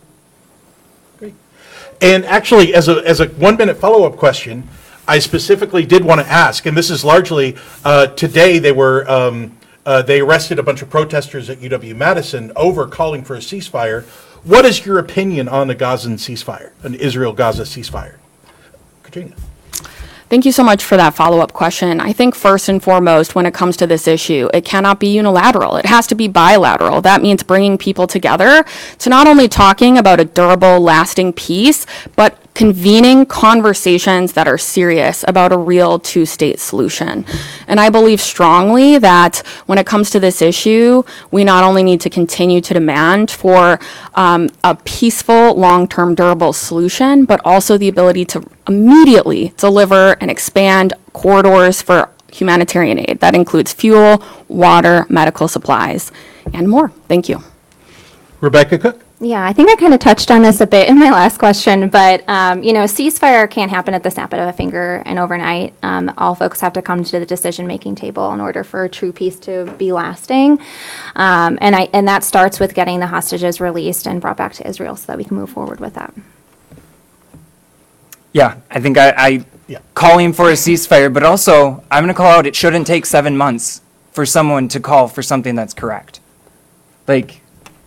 And actually, as a, as a one-minute follow-up question, I specifically did want to ask, and this is largely, uh, today they were, um, uh, they arrested a bunch of protesters at U W-Madison over calling for a ceasefire. What is your opinion on the Gazan ceasefire, an Israel-Gaza ceasefire? Katrina. Thank you so much for that follow-up question. I think first and foremost, when it comes to this issue, it cannot be unilateral. It has to be bilateral. That means bringing people together to not only talking about a durable, lasting peace, but convening conversations that are serious about a real two-state solution. And I believe strongly that when it comes to this issue, we not only need to continue to demand for um, a peaceful, long-term, durable solution, but also the ability to immediately deliver and expand corridors for humanitarian aid. That includes fuel, water, medical supplies, and more. Thank you. Rebecca Cook. Yeah, I think I kind of touched on this a bit in my last question, but, um, you know, ceasefire can't happen at the snap of a finger and overnight. Um, all folks have to come to the decision-making table in order for true peace to be lasting. Um, and, I, and that starts with getting the hostages released and brought back to Israel so that we can move forward with that. Yeah, I think I, I yeah. calling for a ceasefire, but also I'm going to call out it shouldn't take seven months for someone to call for something that's correct. Like,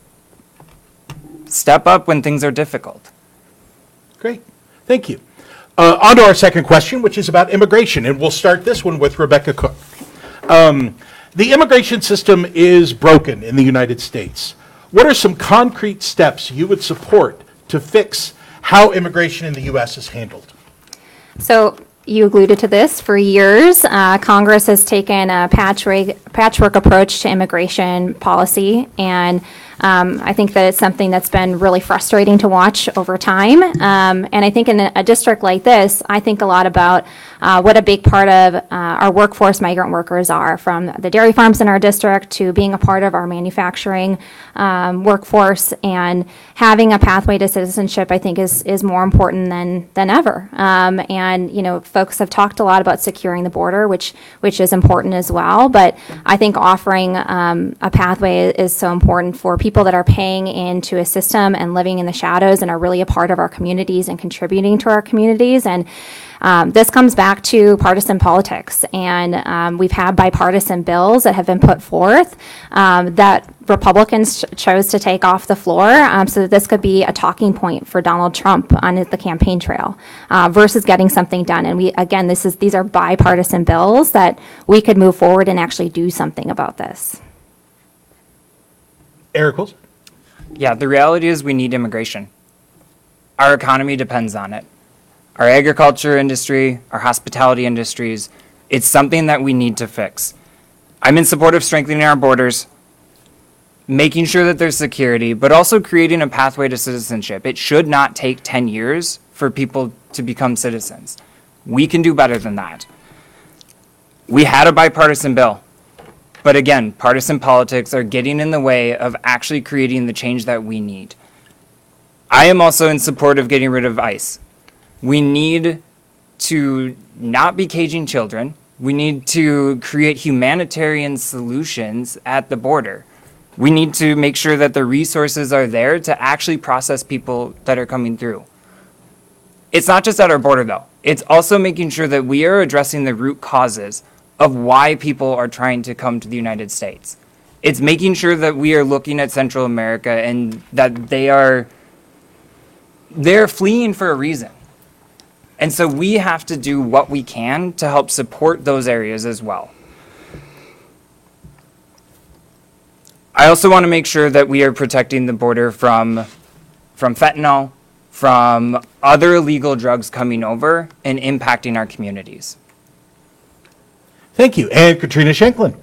step up when things are difficult. Great. Thank you. Uh, on to our second question, which is about immigration, and we'll start this one with Rebecca Cook. Um, the immigration system is broken in the United States. What are some concrete steps you would support to fix how immigration in the U S is handled? So you alluded to this for years. Uh, Congress has taken a patchwork, patchwork approach to immigration policy, and um, I think that it's something that's been really frustrating to watch over time. Um, and I think in a, a district like this, I think a lot about uh, what a big part of uh, our workforce migrant workers are, from the dairy farms in our district to being a part of our manufacturing um, workforce, and having a pathway to citizenship, I think, is is more important than than ever. Um, and you know, folks have talked a lot about securing the border, which which is important as well. But I think offering um, a pathway is so important for people that are paying into a system and living in the shadows and are really a part of our communities and contributing to our communities. And um, this comes back to partisan politics. And um, we've had bipartisan bills that have been put forth um, that Republicans ch- chose to take off the floor um, so that this could be a talking point for Donald Trump on the campaign trail uh, versus getting something done. And we, again, this is these are bipartisan bills that we could move forward and actually do something about this. Eric Wilson? Yeah, the reality is we need immigration. Our economy depends on it. Our agriculture industry, our hospitality industries, it's something that we need to fix. I'm in support of strengthening our borders, making sure that there's security, but also creating a pathway to citizenship. It should not take ten years for people to become citizens. We can do better than that. We had a bipartisan bill. But again, partisan politics are getting in the way of actually creating the change that we need. I am also in support of getting rid of ICE. We need to not be caging children. We need to create humanitarian solutions at the border. We need to make sure that the resources are there to actually process people that are coming through. It's not just at our border, though. It's also making sure that we are addressing the root causes of why people are trying to come to the United States. It's making sure that we are looking at Central America and that they are they're fleeing for a reason. And so we have to do what we can to help support those areas as well. I also want to make sure that we are protecting the border from from fentanyl, from other illegal drugs coming over and impacting our communities. Thank you. And Katrina Shanklin.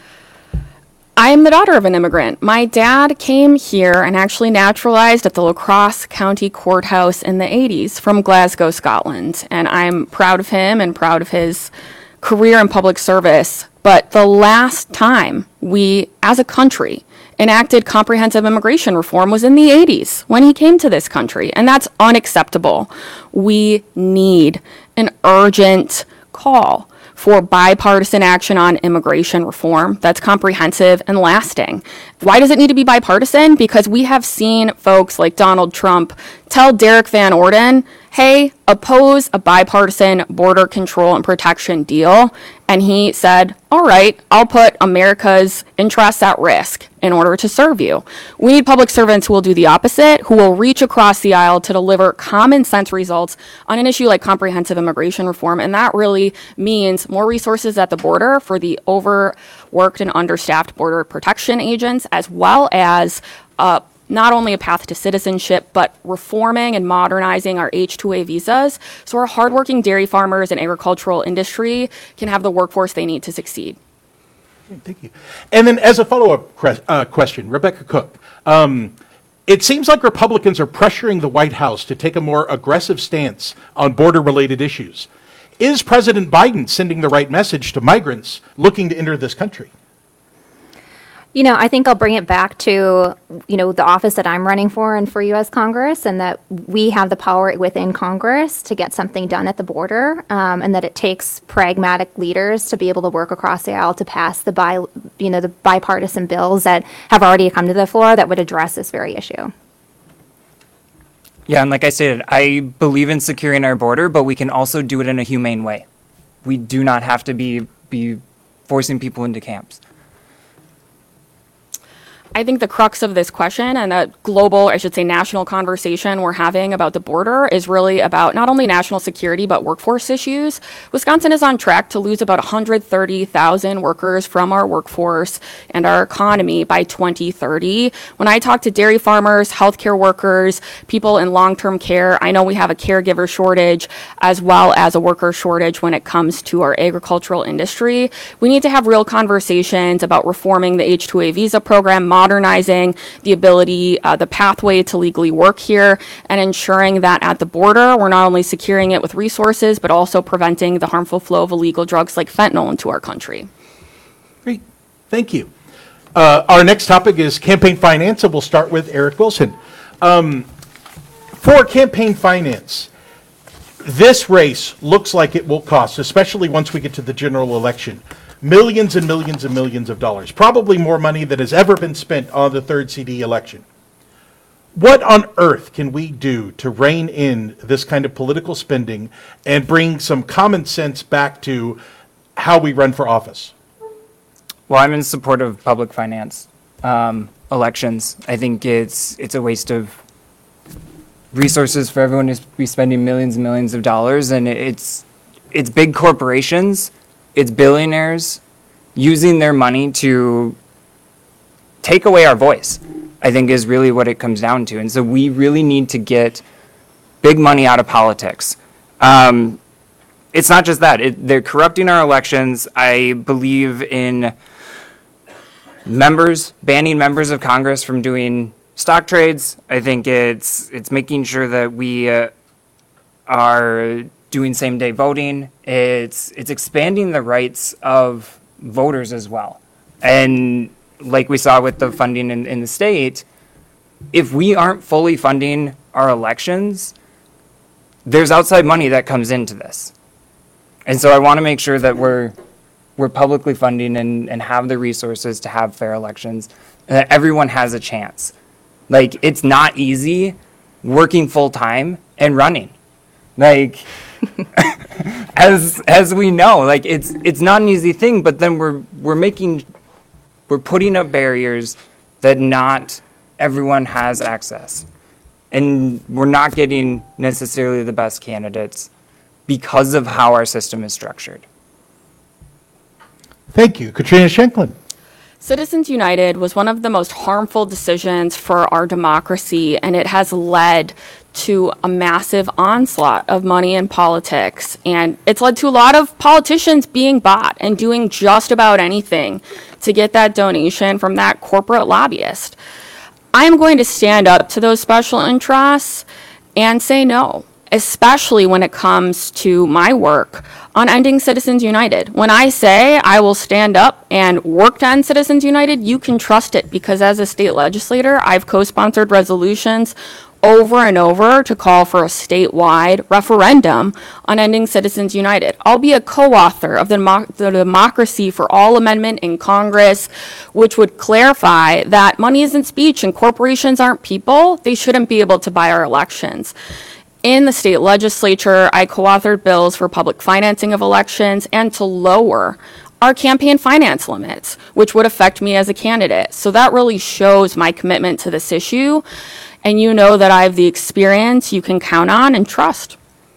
I am the daughter of an immigrant. My dad came here and actually naturalized at the La Crosse County Courthouse in the eighties from Glasgow, Scotland. And I'm proud of him and proud of his career in public service. But the last time we, as a country, enacted comprehensive immigration reform was in the eighties when he came to this country. And that's unacceptable. We need an urgent call for bipartisan action on immigration reform that's comprehensive and lasting. Why does it need to be bipartisan? Because we have seen folks like Donald Trump tell Derek Van Orden, hey, oppose a bipartisan border control and protection deal. And he said, all right, I'll put America's interests at risk in order to serve you. We need public servants who will do the opposite, who will reach across the aisle to deliver common sense results on an issue like comprehensive immigration reform. And that really means more resources at the border for the overworked and understaffed border protection agents, as well as uh, not only a path to citizenship, but reforming and modernizing our H two A visas so our hardworking dairy farmers and agricultural industry can have the workforce they need to succeed. Thank you. And then as a follow-up cre- uh, question, Rebecca Cook, um, it seems like Republicans are pressuring the White House to take a more aggressive stance on border-related issues. Is President Biden sending the right message to migrants looking to enter this country? You know, I think I'll bring it back to, you know, the office that I'm running for and for U S Congress, and that we have the power within Congress to get something done at the border, um, and that it takes pragmatic leaders to be able to work across the aisle to pass the bi, you know, the bipartisan bills that have already come to the floor that would address this very issue. Yeah, and like I stated, I believe in securing our border, but we can also do it in a humane way. We do not have to be be forcing people into camps. I think the crux of this question and the global, I should say national conversation we're having about the border is really about not only national security, but workforce issues. Wisconsin is on track to lose about one hundred thirty thousand workers from our workforce and our economy by twenty thirty. When I talk to dairy farmers, healthcare workers, people in long-term care, I know we have a caregiver shortage as well as a worker shortage when it comes to our agricultural industry. We need to have real conversations about reforming the H two A visa program, modernizing the ability, uh, the pathway to legally work here, and ensuring that at the border, we're not only securing it with resources, but also preventing the harmful flow of illegal drugs like fentanyl into our country. Great. Thank you. Uh, our next topic is campaign finance, and we'll start with Eric Wilson. Um, for campaign finance, this race looks like it will cost, especially once we get to the general election, millions and millions and millions of dollars, probably more money than has ever been spent on the third C D election. What on earth can we do to rein in this kind of political spending and bring some common sense back to how we run for office? Well, I'm in support of public finance um, elections. I think it's it's a waste of resources for everyone to be spending millions and millions of dollars, and it's it's big corporations. It's billionaires using their money to take away our voice, I think is really what it comes down to. And so we really need to get big money out of politics. Um, it's not just that. It, they're corrupting our elections. I believe in members, banning members of Congress from doing stock trades. I think it's it's making sure that we uh, are doing same-day voting. It's it's expanding the rights of voters as well. And like we saw with the funding in, in the state, if we aren't fully funding our elections, there's outside money that comes into this. And so I want to make sure that we're we're publicly funding and, and have the resources to have fair elections, and that everyone has a chance. Like, it's not easy working full-time and running. Like, as as we know, like it's it's not an easy thing, but then we're we're making we're putting up barriers that not everyone has access. And we're not getting necessarily the best candidates because of how our system is structured. Thank you. Katrina Shanklin. Citizens United was one of the most harmful decisions for our democracy, and it has led to a massive onslaught of money in politics. And it's led to a lot of politicians being bought and doing just about anything to get that donation from that corporate lobbyist. I'm going to stand up to those special interests and say no, especially when it comes to my work on ending Citizens United. When I say I will stand up and work to end Citizens United, you can trust it, because as a state legislator, I've co-sponsored resolutions over and over to call for a statewide referendum on ending Citizens United. I'll be a co-author of the, Demo- the Democracy for All Amendment in Congress, which would clarify that money isn't speech and corporations aren't people. They shouldn't be able to buy our elections. In the state legislature, I co-authored bills for public financing of elections and to lower our campaign finance limits, which would affect me as a candidate. So that really shows my commitment to this issue. And you know that I have the experience you can count on and trust.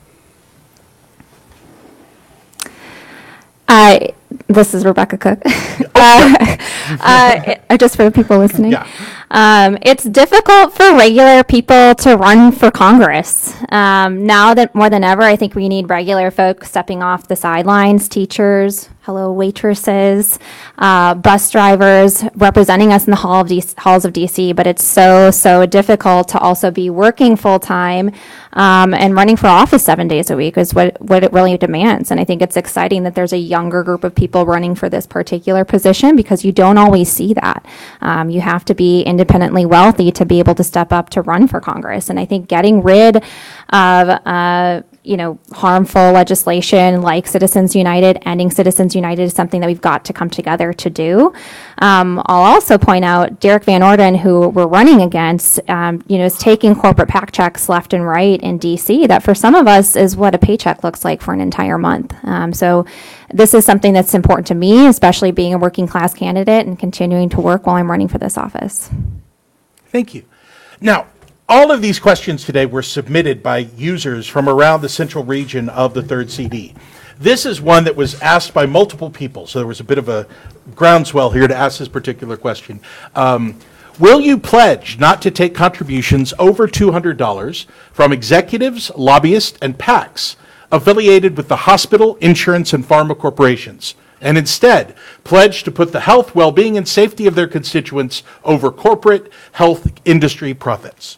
Uh, this is Rebecca Cook. uh, uh, just for the people listening. Yeah. Um, it's difficult for regular people to run for Congress. Um, now that more than ever, I think we need regular folks stepping off the sidelines, teachers, hello waitresses, uh, bus drivers representing us in the hall of D- halls of D C, but it's so, so difficult to also be working full-time um, and running for office seven days a week is what, what it really demands. And I think it's exciting that there's a younger group of people running for this particular position, because you don't always see that. Um, you have to be independently wealthy to be able to step up to run for Congress. And I think getting rid of uh, you know, harmful legislation like Citizens United. Ending Citizens United is something that we've got to come together to do. Um, I'll also point out Derek Van Orden, who we're running against, um, you know, is taking corporate PAC checks left and right in D C that for some of us is what a paycheck looks like for an entire month. Um, so this is something that's important to me, especially being a working class candidate and continuing to work while I'm running for this office. Thank you. Now, all of these questions today were submitted by users from around the central region of the third C D. This is one that was asked by multiple people, so there was a bit of a groundswell here to ask this particular question. Um, will you pledge not to take contributions over two hundred dollars from executives, lobbyists, and PACs affiliated with the hospital, insurance, and pharma corporations, and instead pledge to put the health, well-being, and safety of their constituents over corporate health industry profits?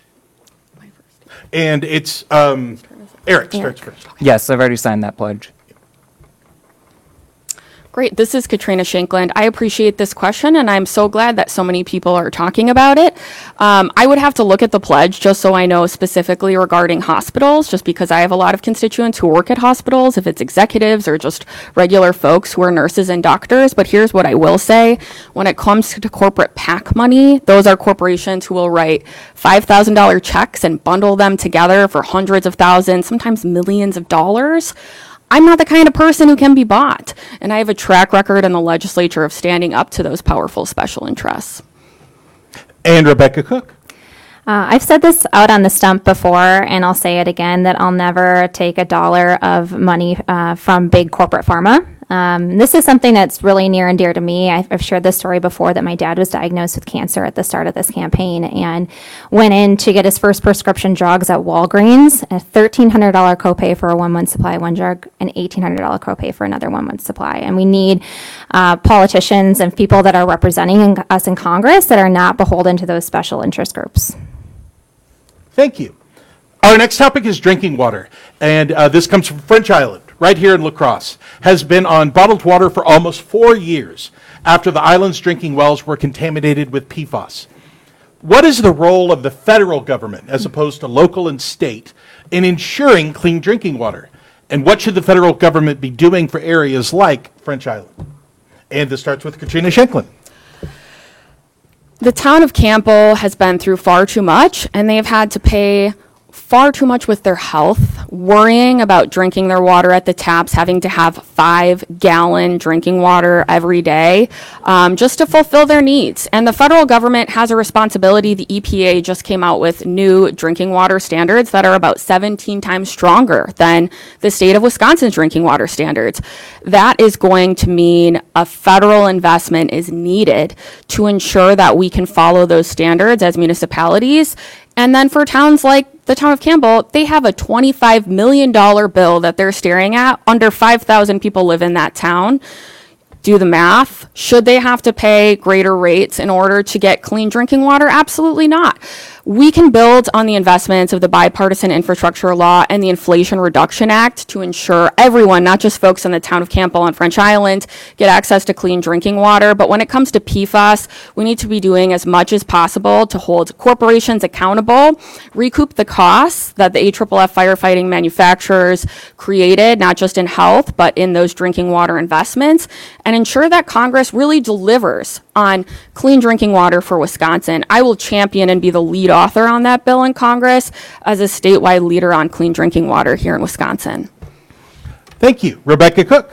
And it's um, Eric starts first. Yes, I've already signed that pledge. Great. This is Katrina Shankland. I appreciate this question, and I'm so glad that so many people are talking about it. Um, I would have to look at the pledge just so I know specifically regarding hospitals, just because I have a lot of constituents who work at hospitals, if it's executives or just regular folks who are nurses and doctors. But here's what I will say. When it comes to corporate PAC money, those are corporations who will write five thousand dollars checks and bundle them together for hundreds of thousands, sometimes millions of dollars. I'm not the kind of person who can be bought, and I have a track record in the legislature of standing up to those powerful special interests. And Rebecca Cook. Uh, I've said this out on the stump before, and I'll say it again, that I'll never take a dollar of money uh, from big corporate pharma. Um, this is something that's really near and dear to me. I've, I've shared this story before that my dad was diagnosed with cancer at the start of this campaign and went in to get his first prescription drugs at Walgreens, a thirteen hundred dollars copay for a one-month supply of one drug, and eighteen hundred dollars copay for another one-month supply. And we need uh, politicians and people that are representing us in Congress that are not beholden to those special interest groups. Thank you. Our next topic is drinking water, and uh, this comes from French Island, right here in La Crosse. Has been on bottled water for almost four years after the island's drinking wells were contaminated with P FAS. What is the role of the federal government, as opposed to local and state, in ensuring clean drinking water? And what should the federal government be doing for areas like French Island? And this starts with Katrina Shankland. The town of Campbell has been through far too much, and they've had to pay far too much with their health, worrying about drinking their water at the taps, having to have five gallon drinking water every day um, just to fulfill their needs. And the federal government has a responsibility. The E P A just came out with new drinking water standards that are about seventeen times stronger than the state of Wisconsin's drinking water standards. That is going to mean a federal investment is needed to ensure that we can follow those standards as municipalities. And then for towns like the town of Campbell, they have a twenty-five million dollars bill that they're staring at. Under five thousand people live in that town. Do the math. Should they have to pay greater rates in order to get clean drinking water? Absolutely not. We can build on the investments of the Bipartisan Infrastructure Law and the Inflation Reduction Act to ensure everyone, not just folks in the town of Campbell and French Island, get access to clean drinking water. But when it comes to P FAS, we need to be doing as much as possible to hold corporations accountable, recoup the costs that the A F F F firefighting manufacturers created, not just in health, but in those drinking water investments, and ensure that Congress really delivers on clean drinking water for Wisconsin. I will champion and be the lead author on that bill in Congress as a statewide leader on clean drinking water here in Wisconsin. Thank you. Rebecca Cook.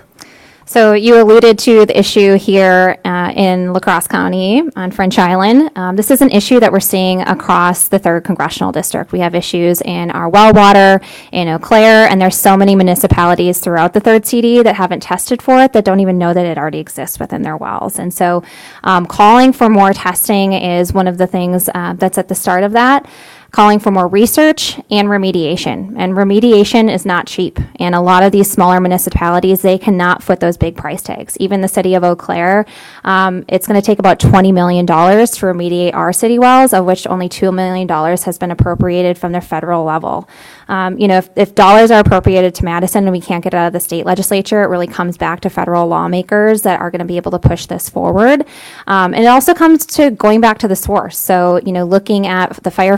So you alluded to the issue here uh, in La Crosse County on French Island. Um, this is an issue that we're seeing across the third congressional district. We have issues in our well water, in Eau Claire, and there's so many municipalities throughout the third C D that haven't tested for it that don't even know that it already exists within their wells. And so um, calling for more testing is one of the things uh, that's at the start of that. Calling for more research and remediation. And remediation is not cheap. And a lot of these smaller municipalities, they cannot foot those big price tags. Even the city of Eau Claire, um, it's going to take about twenty million dollars to remediate our city wells, of which only two million dollars has been appropriated from the federal level. Um, you know, if, if dollars are appropriated to Madison and we can't get it out of the state legislature, it really comes back to federal lawmakers that are going to be able to push this forward. Um, and it also comes to going back to the source. So, you know, looking at the firefighting foam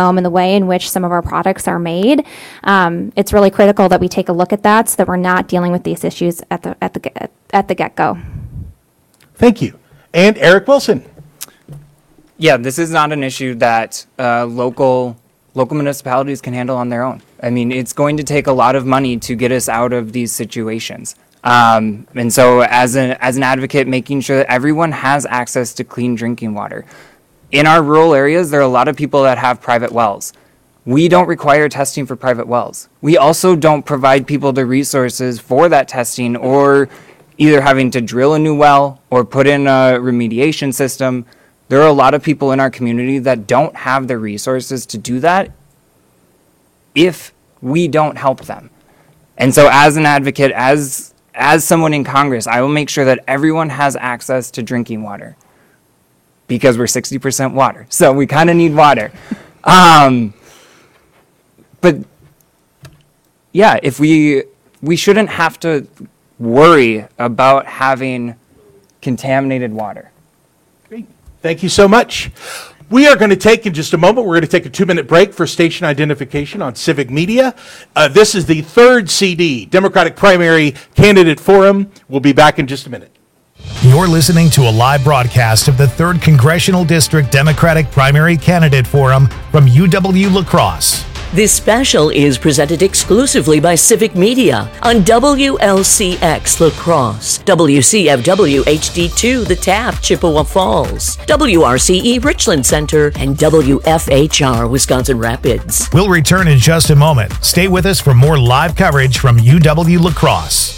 foam and the way in which some of our products are made, um, it's really critical that we take a look at that so that we're not dealing with these issues at the at the at the get-go. Thank you. And Eric Wilson. Yeah, this is not an issue that uh, local local municipalities can handle on their own. I mean, it's going to take a lot of money to get us out of these situations. Um, and so as an, as an advocate, making sure that everyone has access to clean drinking water. In our rural areas, there are a lot of people that have private wells. We don't require testing for private wells. We also don't provide people the resources for that testing, or either having to drill a new well or put in a remediation system. There are a lot of people in our community that don't have the resources to do that if we don't help them. And so as an advocate, as as someone in Congress, I will make sure that everyone has access to drinking water, because we're sixty percent water. So we kind of need water. Um, but yeah, if we we shouldn't have to worry about having contaminated water. Great. Thank you so much. We are going to take, in just a moment, we're going to take a two-minute break for station identification on Civic Media. Uh, this is the third C D, Democratic Primary Candidate Forum. We'll be back in just a minute. You're listening to a live broadcast of the third Congressional District Democratic Primary Candidate Forum from U W La Crosse. This special is presented exclusively by Civic Media on W L C X La Crosse, W C F W H D two The Tap, Chippewa Falls, W R C E Richland Center, and W F H R Wisconsin Rapids. We'll return in just a moment. Stay with us for more live coverage from U W La Crosse.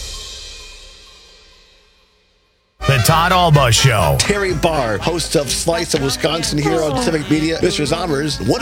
The Todd Alba Show. Terry Barr, host of Slice of Wisconsin here on Civic Media. Mister Zommers, what